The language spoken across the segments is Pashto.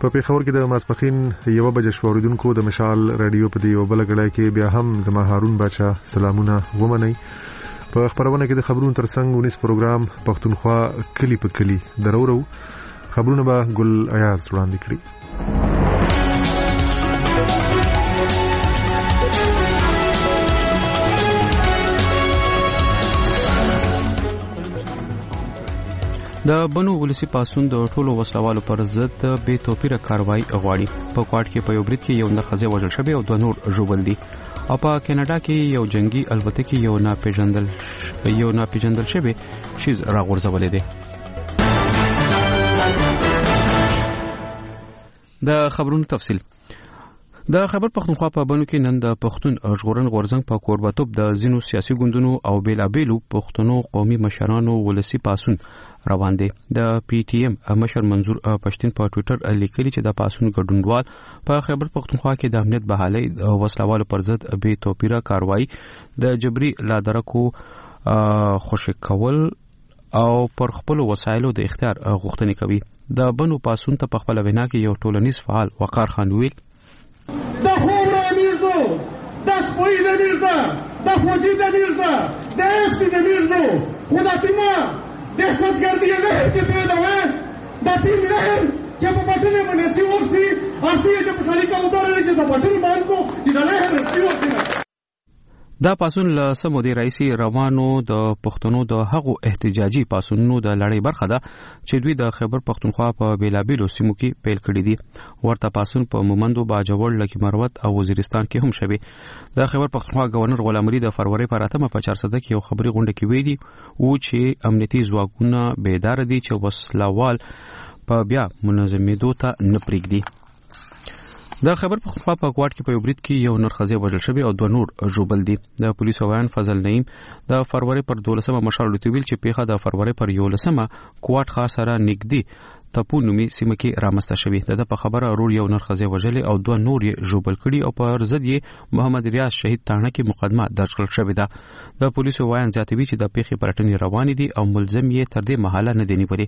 په پیښور کې د ماسپخین 1 بجې شوریدونکو د مشال رادیو په دی وبله غړای کې بیا هم زما هارون بچا سلامونه ومنئ. په خبرونه کې د خبرونو ترڅنګ 19 پروګرام پښتونخوا کلی په کلی درورو خبرونه به ګل ایاز وړاندې کړي. د بنو ولسی پاسون د ټولو وسلوالو پر ضد به توپیره کاروایی غواړي. په کوټ کې په یو برید کې یو نرخزه وژل شوی او 2 نور ژوبل دي. او په کینیډا کې یو جنگي البته یو ناپېژندل شوی شیز راغورځولې دي. د خبرونو تفصیل. د خبر پښتونخوا په بنو کې نن د پښتون ژغورن غورځنګ په کوربتوب د زینو سیاسي ګوندونو او بیلابېلو پښتنو قومي مشرانو ولسی پاسون روان دي. د پی ټی ایم مشر منظور پښتين په ټوئیټر لیکلي چې د پاسون ګډونوال په خبر پښتونخوا کې د امنیت بحالي وسلوالو پر ضد به توپیره کاروایی د جبري لادرکو خوشی کول او پر خپل وسایلو د اختیار غوښتنه کوي. د بنو پاسون ته په خپل وینا کې یو ټولنیز فعال وقار خان ویل د هومره امیر دو د سپوی د امیر ده د فوجي د امیر ده د افسی د امیر دو خدا تیما دهشتگردی لهر که پیدا ہے دا تیم لهر چه پا بطن منسی وقسی آسی چه پا شریکا اداره چه دا بطن مان کو چه دا لهر رسی وقسی نا. دا پاسون له سمو دی رئیسی روانو د پښتنو د هغو احتجاجي پاسونو د لړۍ برخه ده چې دوی د خیبر پښتونخوا په بیلابېلو سیمو کې پیل کړی دي. ورته پاسون په مومندو باجوړ لکه مروت او وزیرستان کې هم شوی. د خیبر پښتونخوا گورنر غلام علي د فروری په 8 په 400 کې یو خبري غونډه کې ویلي او چې امنیتي ځواکونه بیدار دي چې وسلوال په بیا منظمېدو ته نه پرېږدي. د خبر پښتونخوا په کوټ کې په یو برید کې یو نرخزه وژل شوی او 2 نور ژوبل دي. د پولیسو وایي فضل نعیم د فروری پر 12 مشال لوتویل چې پیښه د فروری پر 11 کوټ خاص سره نګدي تپونومي سیمه کې رامسته شوی. د په خبره رور یو نرخزه وژل او 2 نور یې ژوبل کړي او پر ضد یې محمد ریاض شهید تانه کې مقدمه درج کړل شوې ده. د پولیسو وایي ځاتوي چې د پیښې پلټنې روان دي او ملزم یې تر دې مهاله نه دی نیولې.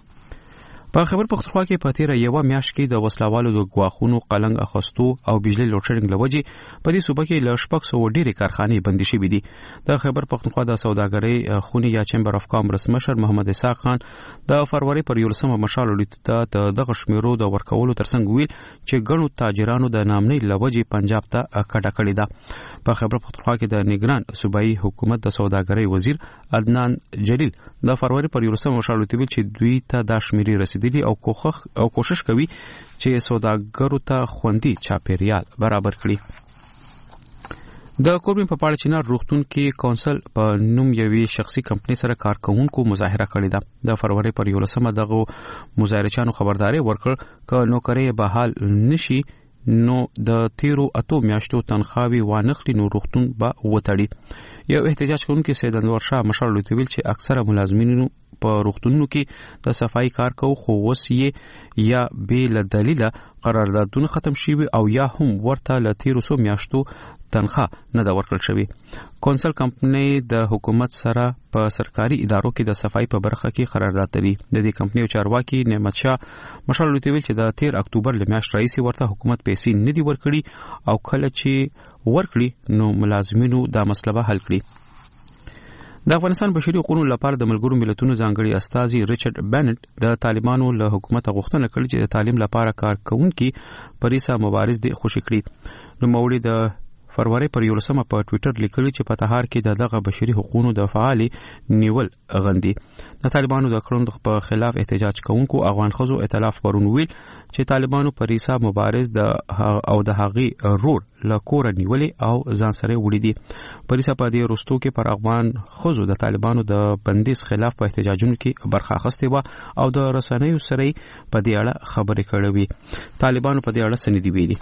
په خبر پښتونخوا کې په تیر یو میاشت کې د وسلوالو د غواخونو قلنګ اخستو او بجلی لوډ شیډینګ لوجي په دې صوبه کې ل شپږ سو ډېرې کارخانې بندي شوې دي. د خبر پښتونخوا د سوداګرۍ خونی یا چمبر اف کامرس مشر محمد اسحاق خان د فروری پر 11 مشال لیدته د غشمیرو د ورکولو ترڅنګ ویل چې ګڼو تاجرانو د نامنۍ لوجي پنجاب ته کډه کړې ده. په خبر پښتونخوا کې د نگران صوبایي حکومت د سوداګرۍ وزیر عدنان جلیل د فروری پر 11 مشال لیدل چې دوی ته د شمیري رسیدلی او کوشش کوي چې سوداګرو ته خوندي چاپیریال برابر کړي. د کوربین په پاړه چینار روغتون کې کونسل په نوم یوې شخصي کمپنۍ سره کارکونکو مظاهره کړې ده. د فروری پر 11 دغه مظاهرچانو خبرداري ورکړ ک نوکري بحال نشي نو د تیرو اتو میاشتو تنخواوي وانخلي نو روغتون به وتړي. یو احتجاج کوونکی سید انور شاه مشال لوتویل چې اکثره ملازمینو په روغتونونو کې د صفائی کار کوي خو وسیه یا بیل دلیل قراردادونه ختم شي او یا هم ورته ل تیرو سو میاشتو تنخواه نه دا ورکړل شوی. کونسل کمپنۍ د حکومت سره په سرکاري ادارو کې د صفائی په برخه کې قرارداد لري. د دې کمپنۍ چارواکي نعمت شاه مشال لوتویل چې د 13 اکتوبر لمیاشت رئیس ورته حکومت پیسې نه دی ورکړي او کله چې ورکړي نو ملازمینو دا مسله حل کړي. د افغانستان بشري حقوقو لپاره د ملګرو ملتونو ځانګړي استازي ریچارډ بنټ د طالبانو له حکومت غوښتنه کړې چې د تعلیم لپاره کارکونکي پریسا مبارز دي خوشی کړي. نو مولوی د فروری پر 11 په ټوئیټر لیکلی چې په تهار کې دغه بشري حقوقو د فعال نیول غندي. د طالبانو د کړنو په خلاف احتجاج کوونکو افغان خزو ائتلاف ورونویل چې طالبانو پریسا مبارز د هغې رور له کور نیولې او ځان سره وړي دي. پریسا په دې رستو کې پر افغان خزو د طالبانو د بندیز خلاف په احتجاجونو کې برخه اخیستې و او د رسنیو سره په دې اړه خبرې کړې وي. طالبانو په دې اړه سندې ویلي.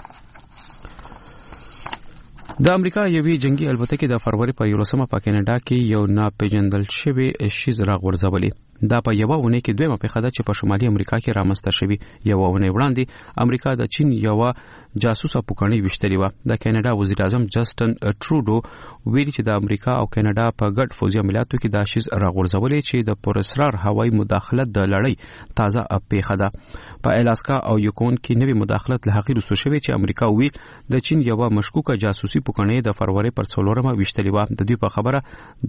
د امریکا یوې جنگي البته کې د فروری په 11 په کینیډا کې یو ناپېژندل شوی شیز راغورځولې. دا په یو ونه کې دویمه پیښه ده چې په شمالي امریکا کې رامنځته شوی. یو ونه وړاندې امریکا د چین یو جاسوسه پوکڼۍ وشتلې و. د کینیډا وزیر اعظم جسټن ټروډو ویلي چې د امریکا او کینیډا په ګډ فوزي عملیاتو کې دا شیز راغورځولې چې د پراسرار هوایي مداخلت د لړۍ تازه پیښه ده. په الاسکا او یوکون کې نوې مداخلت له حقیر وسو شوی چې امریکا ویل د چین یو مشکوکه جاسوسي پوکڼې د فروری پر 14 وشتلی و د دوی په خبره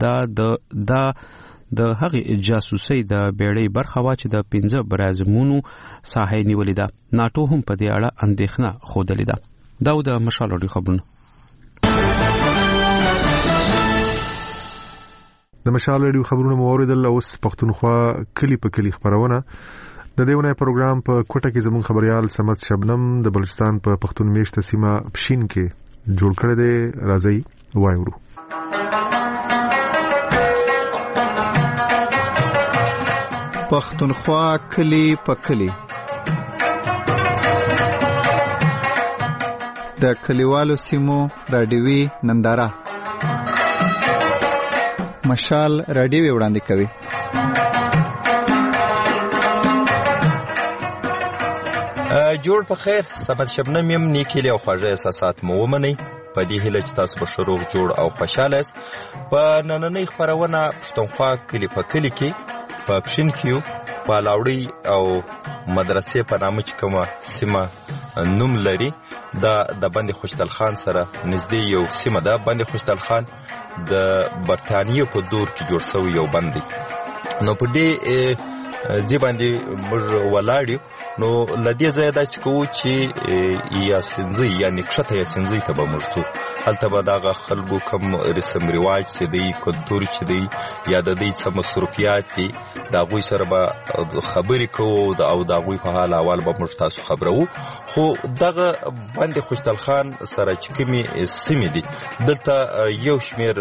د هغې جاسوسي د بیړۍ برخه وا چې د 15 برازمونو ساحې نیولې ده. ناتو هم په دې اړه اندېښنه خوده لیده. دا د مشال اوري خبرونه. د مشال ریډیو خبرونه موریدل اوس پښتونخوا کلی په کلی خبرونه. د دیونه پروګرام په کوټه کې زمون خبريال سمت شبنم د بلوچستان په پښتون میشته سیمه پښین کې جوړ کړی دی. راځي وایورو. پښتونخوا کلی په کلی د کلیوالو سیمو رادیوي ننداره مشال رادیوي وړاندې کوي. جوړ په خیر سمت شبنم يم نیکلی او خواږه احساسات مو ومني په دې هیله چې تاسو به شروع جوړ او خوشاله است. په نننۍ خبرونه پښتونخوا کلی په کلی کې په پښین کې په لاوړی او مدرسې په نامه چې کومه سیمه نوم لري د بند خوشدل خان سره نږدې یو سیمه ده. بند خوشدل خان د برتانیې په دور کې جوړ شوی یو بند دی. نو په دې ځی باندې موږ ولاړو. نو لدې ځای دا چې کوو چې یا سنځي یعنی کښته یا سنځي ته به مرتو هلته به دغه خلکو کوم رسم رواج چې دی کلتور چې دی یا د دې څه مصروفیات دي دا غوي سره به خبرې کوو او دا غوي په حال اول به موږ تاسو خبرو. خو دغه باندې خوشتل خان سره چې کومي سیمې دي دلته یو شمیر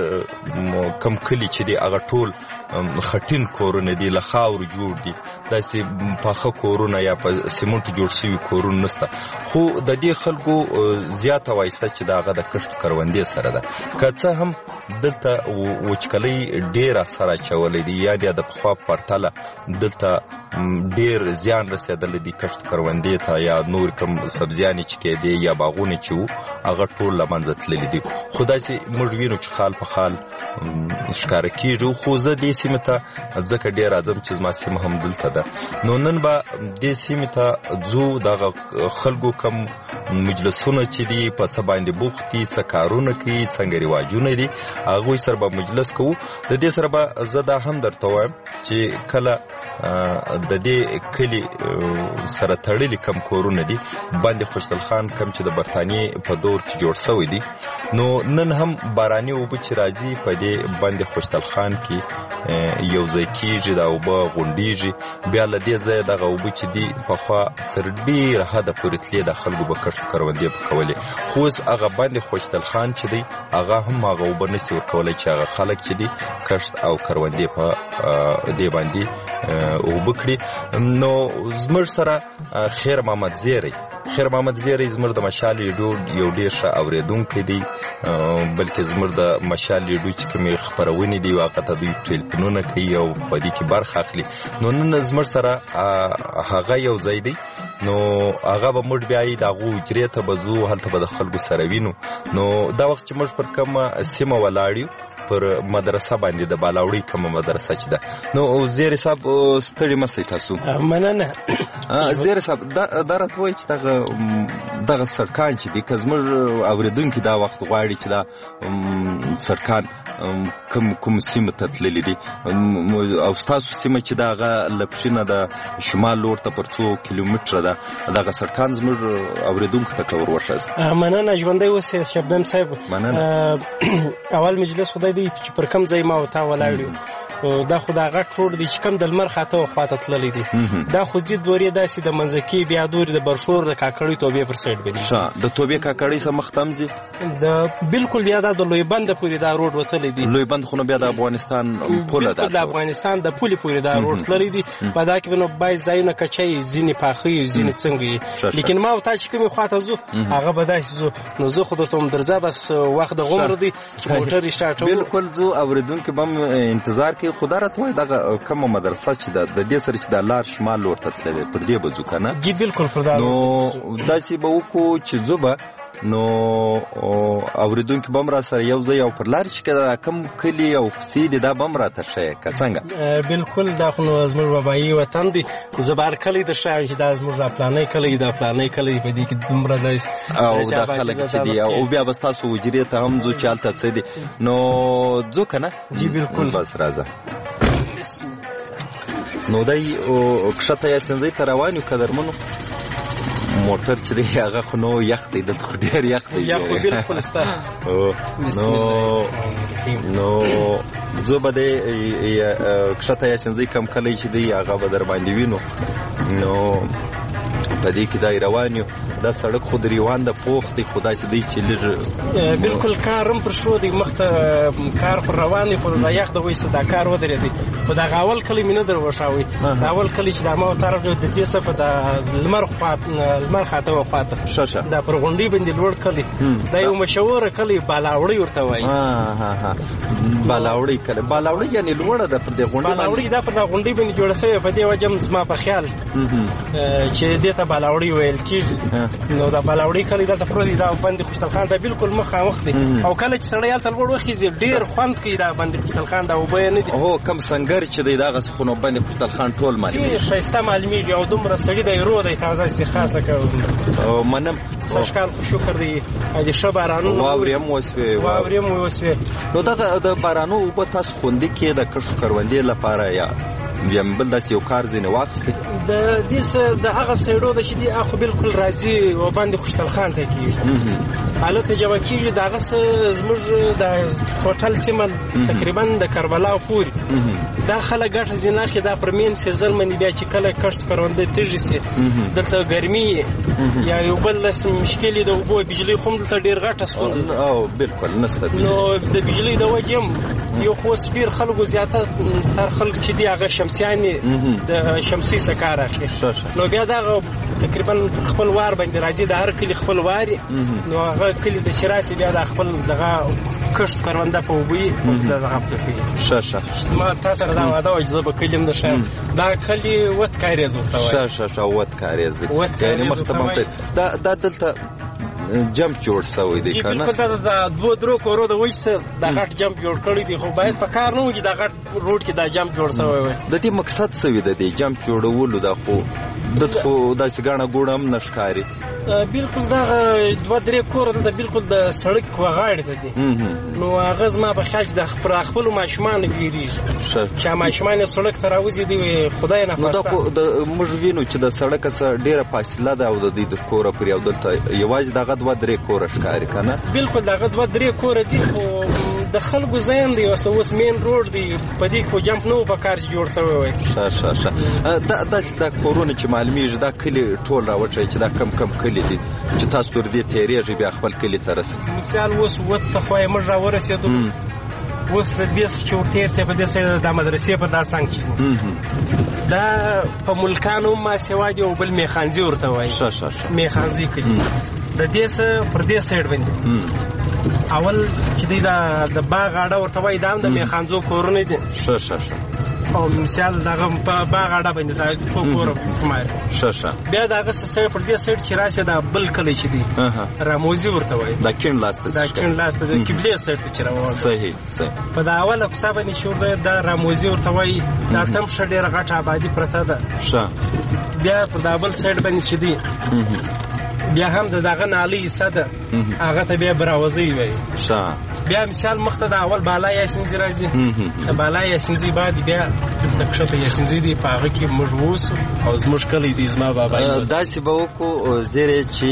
کم کلی چې دی هغه ټول خټین کورونه دي له خاور جوړ دي داسې پاخه کورونه یا په سیمنټ جوړ شوي کورونه نشته. خو د دې خلکو زیاته وایسته چې دغه د کښت کروندې سره ده. که څه هم دلته وچکلۍ ډیره سره چولې دي یا د پخوا پرتله دلته ډیر زیان رسېدلی دی کښت کروندې ته یا نور کوم سبزیانې چې کېدې یا باغونه چې وو هغه ټول له منځه تللي دي. خو داسې موږ وینو چې خال په خال ښکاره کېږي. خو زه دې سیمې ته ځکه ډېر راځم چې زما سیمه هم دلته ده. نو نن به دې سیمې ته ځو دغه خلکو کم مجلسونه چې دي په څه باندې بوخت دي څه کارونه کوي څنګه رواجونه دي هغوی سره به مجلس کوو. د دې سره به زه دا هم درته وایم چې کله د دې کلی سره تړلي کم کورونه دي باندې خوشتل خان کم چې د برتانیې په دور کې جوړ شوی دي. نو نن هم باراني اوبه چې راځي په دې باندې خوشتل خان کې یو ځای کېږي دا اوبه غونډېږي. بیا له دې ځایه دغه اوبه چې دي پخوا تر ډېره حده پورې تلې د خلکو به کښت کروندې به کولې. خو اوس هغه باندې خوشتل خان چې دی هغه هم هغه اوبه نشي ورکولی چې هغه خلک چې دي کښت او کروندې په دې باندې اوبه کړي. نو زموږ سره خیر محمد زیری زموږ د مشال ریډیو یو ډېر ښه اورېدونکی دی بلکې زموږ د مشال ریډیو چې کومې خپرونې دي هغه ته دوی ټلیفونونه کوي او په دې کې برخه اخلي. نو نن زموږ سره هغه یو ځای دی. نو هغه به موږ بیا د هغو حجرې ته به ځو هلته به د خلکو سره وینو. نو دا وخت چې موږ پر کومه سیمه ولاړ پر مدرسه باندې د بالاوړی کومه مدرسه چې ده. نو زیری صاحب ستړي مسئ تاسو مننه. زیری صاحب دا راته وایي چې دغه سړکان چې دي که زموږ اورېدونکي دا وخت غواړي چې دا سړکان کوم سیمه ته تللي دي او ستاسو سیمه چې دا هغه له پښینه د شمال لور ته پر 2 کیلومتره ده دغه سړکان زموږ اورېدونکو ته که ور وښایاست. مننه ژوندی اوسې شبنم صاحب. اول مجلس خدای دی چې پر کوم ځای ما وتا ولاړ یو دا خو دا غټ روډ دی چې کوم د لمر خاطه خواته تللی دی دا خو ځي دورې داسې د منځکي بیا دورې د برشور د کاکړۍ توبې پر سایډ باندې د توبې کاکړۍ سره مخ ته ځي د بالکل بیا دا د لوی بند پورې دا روډ وتلی دی. لوی بند خو بیا د افغانستان پوله ده د افغانستان د پولې پورې دا روډ تللی دی. په دا کې نو باید ځایونه کچۍ ځینې پاخه ځینې څنګه لیکن ما وتا چې کومې خواته ځو هغه به داسې ځو. نو زه خو درته هم درځه بس وخت د غومر دی چې موټر سټارټ بالکل ځو اورېدونکي به هم انتظار کوي. خدا راته وایي دغه کومه مدرسه چې ده د دې سره چې د لار شمال لور ته تللی پر دې به ځو که نه؟ جی بالکل پر دا. نو داسې به وکړو چې ځو به نو اوریدونکو بم را سره یو ځای او پر لار چې کله کم کلی او کوڅې دي دا بم را ترشه که څنګه؟ بالکل دا خو نو زموږ بابایي وطن دی زبار کلی در شایم چې دا زموږ را پلانې کلی دا پلانې کلی په دې کې دومره دی او دا خلک چې دی او بیا بس تاسو وجرې ته هم ځو چې هلته څه دي نو ځو که نه؟ جی بالکل بس راځه. نو دی کښته یاسینزۍ ته روان یو قدرمنو موټر چې دی هغه خو نو یخ دی دلته خو ډېر یخ دی بالکل ستا نو زه به دی کښته یاسینزۍ کم کلی چې دی هغه به در باندې وینو نو په دې کې دی روان یو دا سړک خو د ریوان د پوخ دی خو داسې دی چې لږ بالکل کار هم پر شو دی مخته کار پر روان دی خو د یخ د وایسته دا کار ودرېدی خو د هغه اول کلی مې نه در وښاوی د اول کلی چې د ما طرف د دې څه په د لمر خاته و خواته دا پر غونډۍ باندې لوړ کلی دا یو مشهوره کلی بالاوړۍ ورته وایي بالاوړۍ کلی بالاوړۍ یعنې لوړه ده پر دې غونډۍ بالاوړۍ دا پر د غونډۍ باندې جوړه شوې په دې وجه هم زما په خیال چې دې ته بالاوړۍ ویل کېږي نو دا بالاوړۍ کلی دلته پروت دی دا بند خوشحال خان ته بالکل مخامخ دی او کله چې سړی هلته لوړ وخیږي ډېر خوند کوي دا بند خوشحال خان دا اوبه یې نه دي هو کم سنګر چې دی دغسې خو نو بند خوشحال خان ټول معلومېږي ښایسته معلومېږي او دومره سړي دی رو دی تازه سي خاص لکه منم سږکال خو شکر دی د ښه بارانونه واورې هم وسوې نو دغه د بارانو اوبه تاسو خوندي کې د کښو کروندې لپاره یا بل داسې یو کار ځینې واخیستی د دې د هغه سایډو ده چې دي هغه بالکل راځي و باندې خوشحال خان ته کېږي هلته جمع کېږي د هغه څه زموږ د ټوټل سیمه تقریبا د کربلا پورې دا خلک ګټه ځینې اخلي دا پر مین سیزن باندې بیا چې کله کښت کرونده تیږي سي دلته ګرمي یا یو بل داسې مشکل د اوبو بجلۍ خو هم دلته ډېر غټه ستونزه او بالکل نشته نو د بجلۍ د وجې هم یو خو اوس ډېر خلکو زیاته تر خلک چې دي هغه شمسیانې د شمسي څخه کار اخلي نو بیا دغه تقریبا خپل وار باندې راځي د هر کلي خپل واري نو هغه کلي ته چې راسي بیا د خپل دغه کښت کرونده په اوبه وي دغه پرې کوي ما تا سره دا وعده وه چې زه به کلي هم در شایم دا کلي وت کاریز ورته وایي وت کاریز دی یعنې مخته به دا دلته جمپ جوړ شوی دی که نه بالکل دا د 2-3 کورو د وایي دا غټ جمپ جوړ کړی دی خو باید په کار نه و چې دا غټ روډ کې دا جمپ جوړ شوی وای د دې مقصد څه وي د دې جمپ جوړولو دا خو دلته خو داسې ګاڼه ګوڼه هم نه ښکاري بالکل دغه 2-3 کور دلته بالکل د سړک غاړې ته دي نو هغه زما په خیال چې د خپلو ماشومانو ویرېږي چې ماشومان یې سړک ته راوځي دی خدای ناخواسته موږ وینو چې د سړک څخه ډېره فاصله ده او د دوی د کوره پورې او دلته یوازې دغه 2-3 کوره ښکاري که نه بالکل دغه 2-3 کوره دي خو د خلکو ځین دی اوس مین روډ دی په دې خو جمپ نه و په کار چې جوړ شوی وای داسې دا کورونه چې معلومېږي دا کلي ټول راوچوي چې دا کم کلي دي چې تاسو تر دې تېرېږئ بیا خپل کلي ته رسئ مثال اوس ته خو یې موږ راورسېدو اوس د دې چې ورتېر چې په دې سایډ د مدرسې په دا څنګ کې دا په ملکانو ما سیوا دي او بل میخانزي ورته وایي میخانزي کلي د دې څه پر دې سایډ باندې اول چې دی د باغ اډه ورته وایي دا هم د میخانزو کورونه دي او مثال دغه په باغ اډه باندې دا څو کوره شمار بیا دغه سره پر دې سایډ چې راسي دا بل کلی چې دی راموزي ورته وایي دا کیڼ لاس ته د قبلې سایډ ته چې روان صحیح په دا اوله کوڅه باندې چې دا راموزي ورته وایي دا تم ښه ډېره غټه آبادي پرته ده بیا په دا بل سایډ باندې چې دی بیا هم دغه نالۍ حصه ده هغه ته بیا براوزی وایي بیا مثال مخته د اول بالا یاسینزي راځي د بالا یاسینزي بعد بیا د کښته یاسینزي دی په هغه کې موږ اوسو او زموږ کلی دی زما بابا داسې به وکړو زیرې چې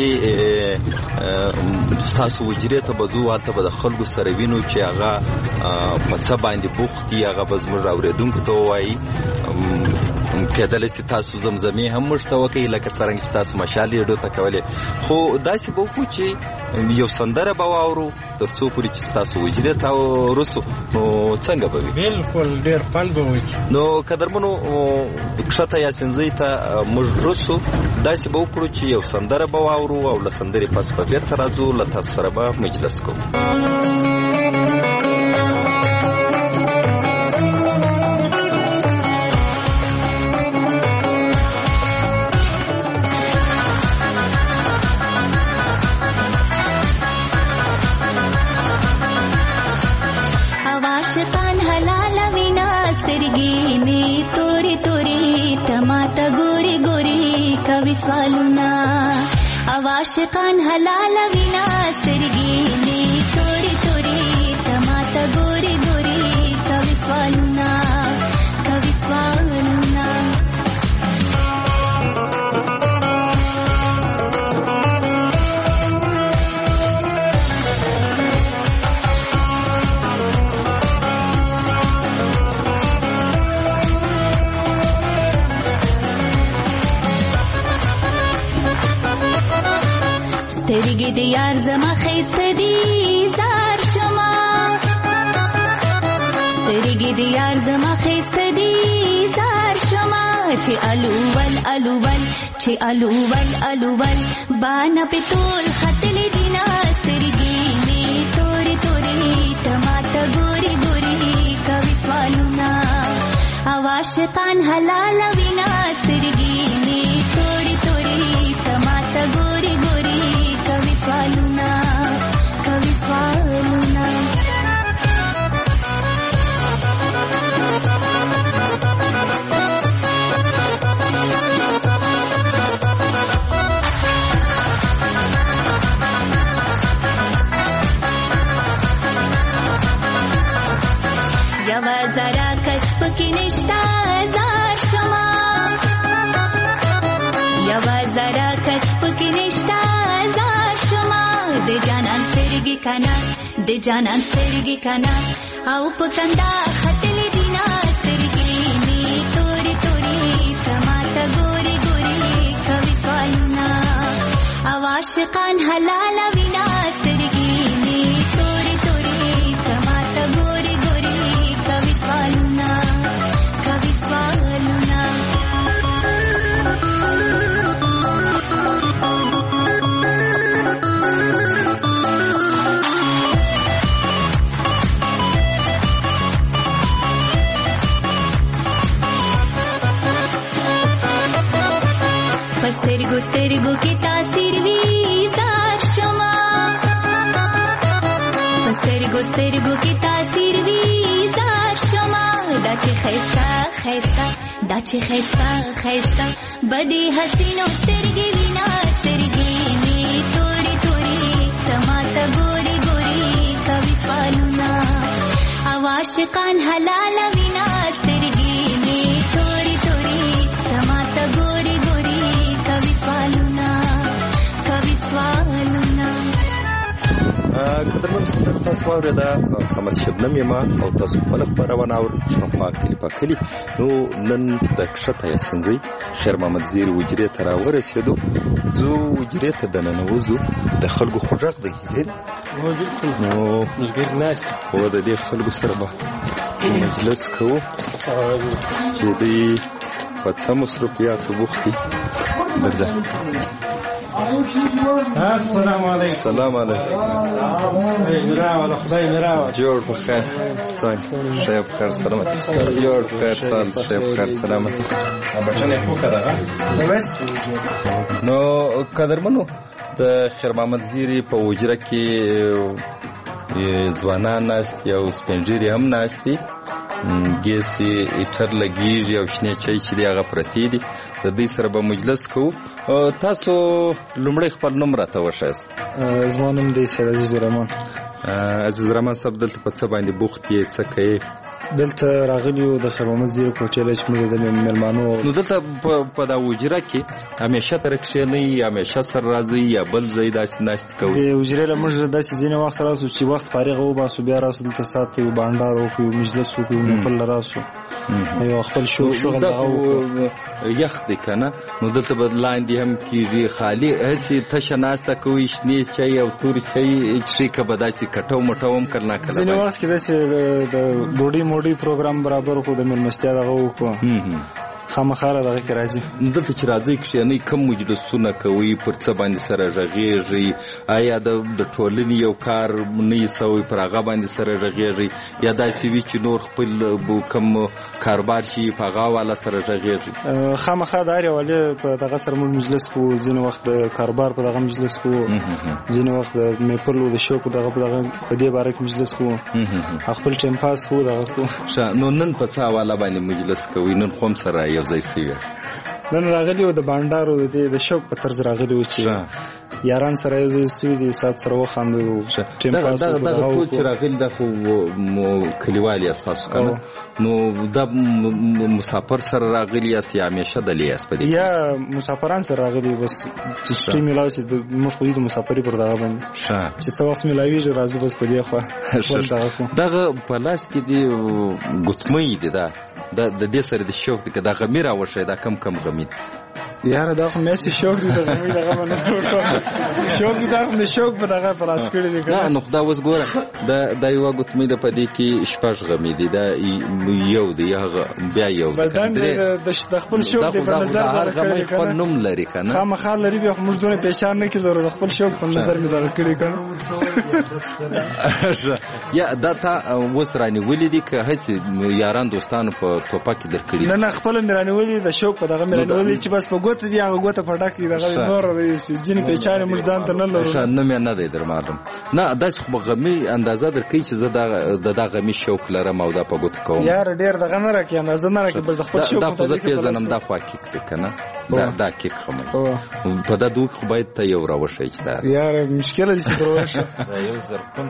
ستاسو حجرې ته به ځو هلته به د خلکو سره وینو چې هغه په څه باندې بوخت دي هغه به زموږ اورېدونکو ته ووایي کېدلی سي تاسو زمزمې هم موږ ته وکړئ لکه څرنګه چې تاسو مشال ریډیو ته کولې خو داسې به وکړو چې یو سندره به واورو تر څو پورې چې ستاسو حجرې ته ورسو نو څنګه به وي بالکل ډېر خوند به وکړي نو قدرمنو کښته یاسینزۍ ته موږ رسو داسې به وکړو چې یو سندره به واورو او له سندرې پس به بېرته راځو له تاسو سره به مجلس کوو عاشقان حلال وینا سترګې نه تورې تورې تماته ګوري ګوري کوي سوالونه سترګې د یار زما ښایسته دي زار شما سترګې د یار زما ښایسته دي زار شما چې الوول الوول چې الوول الوول باندې په ټول خطلې دینا سترګې مې تورې تورې تماته ګوري ګوري کوي سوالونه او عاشقان حلال وینا سترګې مې تورې تورې تماته ګوري ګوري کوي سوالونه کوي سوالونه یوا زرا کچ پکې نشتا زار شما یوا زرا کچ پکې نشتا زار شما د جانان سترګې کنا د جانان سترګې کنا او پکندا خطلې دینا سترګې می تورې تورې تماته ګوري ګوري کوي سوالونه او عاشقان حلال وینا سترګې می تورې تورې تماته ګوري ګوري کوي سوالونه کوي سوالونه سترګو سترګو کې تاثیر وی زار شما سترګو سترګو کې تاثیر وی زار شما دا چې خیستا خیستا دا چې خیستا خیستا بدی حسینو سترګې وینا سترګې می تورې تورې تماته ګوري ګوري کوي سوالونه او عاشقان حلال وینا سترګې می تورې تورې تماته ګوري ګوري کوي سوالونه کوي سوالونه قدرمن سنت تاسو واورېده سمت شبنم یم او تاسو خپل خپرونه او پښتونخوا کلي په کلي نو نن د کښته یسنځي خیر محمد زیر وجرې ته راورسېدو زه وجرې ته دننوځو د خلکو خوږغ دی زیر نو هو د دې خلکو سره به مجلس کوو چې دوی په څه مصروفیاتو بوخت دي درځه السلام علیکم سلام علیکم مراوله خدای مراوله جوړ په خیر څنګه شیخ خیر سلامت جوړ په خیر شیخ خیر سلامت بچنه کو کړه نو قدرمنو د خیر محمد زیری په وجره کې ځوانان ناست یو سپنجری هم ناستي ګیسي ایټر لګیږي او شنه چای چې دی هغه پرتی دي د دې سره به مجلس کوو تاسو لومړی خپل نوم راته وښایاست زما نوم دی سید عزیز الرحمن عزیز الرحمن صاحب دلته په څه باندې بوخت یې څه کوي دلته راغلیو د خیر محمد زیر کوټې له چې موږ د مېلمانو نو دلته په دا وجره کې همیشه تر کښېنئ همیشه سره راځئ یا بل ځای داسې ناستې کوئ د وجرې له موږ داسې ځینې وخت راسو چې وخت فارغ وباسو بیا راسو دلته ساعت یو بانډار وکړو مجلس وکړو محفل راسو یو خپل شغل دغه یخ دی که نه نو دلته به لاندې هم کېږي خالي هسې تشه ناسته کوئ شنې چای او تورې چای څښئ که به داسې کټو مټو هم که نه ځینې وخت کې داسې د ډوډۍ موډۍ پروګرام برابر وکړو د مېلمستیا دغه وکړو خامخا دغه کې راځي دلته چې راځئ کښېنئ کوم مجلسونه کوئ پر څه باندې سره غږېږئ آیا د ټولنې یو کار نه یې سوی پر هغه باندې سره غږېږئ یا داسې وي چې نور خپل کوم کاروبار شي په هغه والا سره غږېږئ خامخا د هرې حوالې په دغه سره موږ مجلس کوو ځینې وخت د کاروبار په دغه مجلس کوو ځینې وخت د میپل او د شوکو دغه په دې باره کې مجلس کوو خپل ټایم پاس کوو دغه کوو نو نن په څه حواله باندې مجلس کوئ نن خو هم سره یو ځای سوي نن راغلی و د بانډارو د شوق په طرز راغلی و چې یاران سره یو ځای سوي دي سات سره وخاندو ټیم پاس دغه ټول چې راغلي د خو کلیوالي استاسو کنه نو د مسافر سره راغلي یا همیشه د لیاس په دې یا مسافران سره راغلي بس چې ټیم ملاوي د موږ خو د مسافري پر دغه باندې چې څو وخت ملاوي راځو بس په دې خو دغه په لاس کې دی ګوتمې دي دا د دې سره د شوق د غمی راوښه دا کم غمی یاره دا خو مېسي شوق دی د غمی دغه باندې شوق دی دا د شوق په دغه پلاس کړی دی نه نو خدا وس ګوره د یو ګوتمې د پدې کې شپږ غمی دي دا یو دی بیا یو د خپل شوق دی په نظر هر غمی خپل نوم لري کنه خامخا لري به موږ دونه پېچان نه کیدو د خپل شوق په نظر می دا کړی کنه یا دا تا وس رانی ولې دي که هڅ یاران دوستانو په توپک درکړي نه خپل مرانی ولې د شوق په دغه مرانی ولې چې بس په ګوت دی هغه ګوت پټاکی دغه نور دی ځینې پېچانې موږ ځان ته نه لرو نه مې نه دی در معلوم نه داس خو غمی اندازه درکې چې زه د غمی شوق لرم او دا په ګوت کوم یار ډیر دغه نه راکې اندازه نه راکې بس د خپل شوق دا خو زه پیژنم دا خو کیک دی کنه دا کیک خمه په دا دوه خو باید ته یو راوښی چې دا یار مشکله دي چې راوښه دا یو زرکون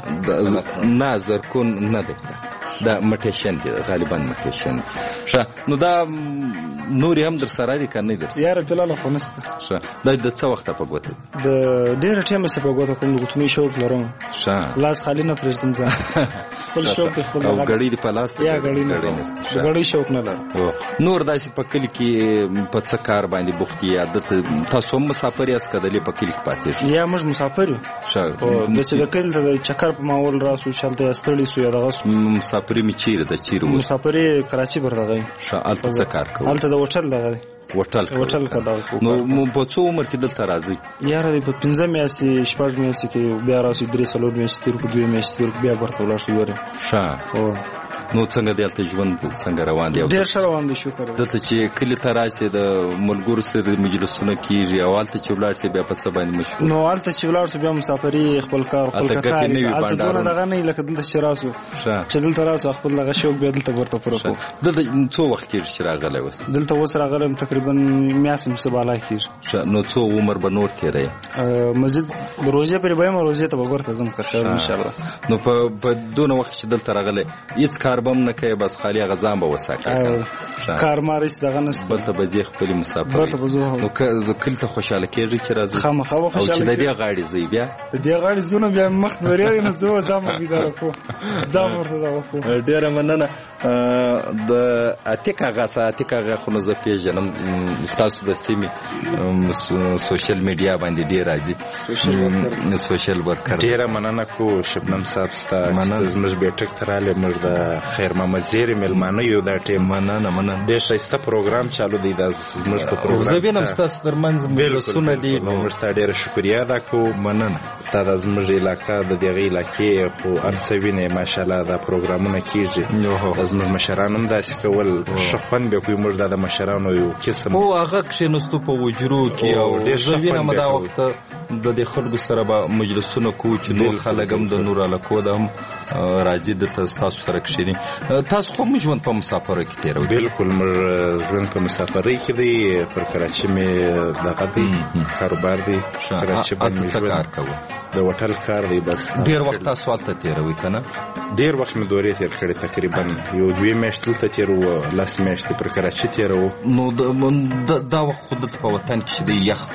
دی نه زرکون نه دی دا مټیشن دی غالبا مټیشن نو دا نور هم در سره دي کنه در یار بلال خو نسته د څه وخت په ګوت د ډیر ټیم څخه په ګوت کوم د ګوتمې شوق لرم لاس خالی نه فرشتم ځه خپل شوق ته خپل او غړي دی په لاس یا غړي نه د غړي شوق نه لرم نور داسې په کلی کې په څه کار باندې بوختي عادت تاسو مسافر یاست کدلې په کلی کې پاتې یا موږ مسافر یو د څه د کلی ته چکر په ماول راسو شالته استړی سو یا دغه مسافر می چیرې د چیرې مسافر کراچي بردغه شالته څه کار کوي الته د وټل دغه وټل کدا نو په څو عمر کې دلته راځي یاره په 15 میاشتې شپږ میاشتې کې بیا راسي 3 سالور میاشتې تیر کو 2 میاشتې بیا ورته ولاړ شو ورته نو څنګه دلته ژوند څنګه روان دی ډیر ښه روان دی شکر دلته چې کلی ته راسي د ملګرو سره مجلسونه کیږي او الته چې ولاړ سي بیا په څه باندې مشغول نو الته چې ولاړ سي بیا مسافري خپل کار خپل کار الته دونه دغه نه لکه دلته چې راسو چې دلته راسو خپل دغه شوق بیا دلته ورته پوره کو دلته څو وخت کې چې راغلی وس دلته وس راغلم تقریبا میاسم سباله کې نو څو عمر به نور تیرې مزید د روزه پر به روزه ته وګورته زم که ان شاء الله نو په دونه وخت چې دلته راغلی هیڅ کار بم نه کوي بس خالی غزان به وساکه کار مارس دغه نس بل ته به ځي خپل مسافر نو کله ته خوشاله کېږي چې راځي خامخا خوشاله او چې د دې غاړي زی بیا د دې غاړي زونه بیا مخ ورې نه زو زما بيدار کو زما ورته دا کو ډیره مننه د اتیکا خو زه پیژنم تاسو د سیمې سوشل میډیا باندې ډیر راځي سوشل ورکر ډیره مننه کو شبنم صاحب ستاسو زموږ بیٹک تراله موږ د خیر محمد زیر ملمانه یو دا ټیم مننه ډیر ښایسته پروګرام چالو دی د زموږ په پروګرام زه وینم تاسو ترمنځ ملسونه دي موږ ته ډیره شکریا ده کو مننه تا د زموږ علاقې د دغه علاقې خو ارسوینه ماشاءالله دا پروګرامونه کیږي زموږ مشران هم داسې کول شخوند به کوي موږ د مشرانو یو قسم او هغه کې نستو په وجرو کې او ډیر شخوند دا وخت د خلکو سره به مجلسونه کو چې نور خلک هم د نور علاقو د هم راځي د تاسو سره کښینی تاسو خو ژوند په مسافرۍ کې تیروي بالکل موږ ژوند په مسافرۍ کې دی پر کراچي مې دغه دی کاروبار دی کراچي باندې څه کار کوو د وټل کار دی بس ډیر وخت تاسو الته تیروي کنه ډیر وخت مې دورې تیر کړې تقریبا یو 2 میاشتې دلته تیرو لاس میاشتې پر کراچي تیرو نو دا وخت خود په وطن کې د یخ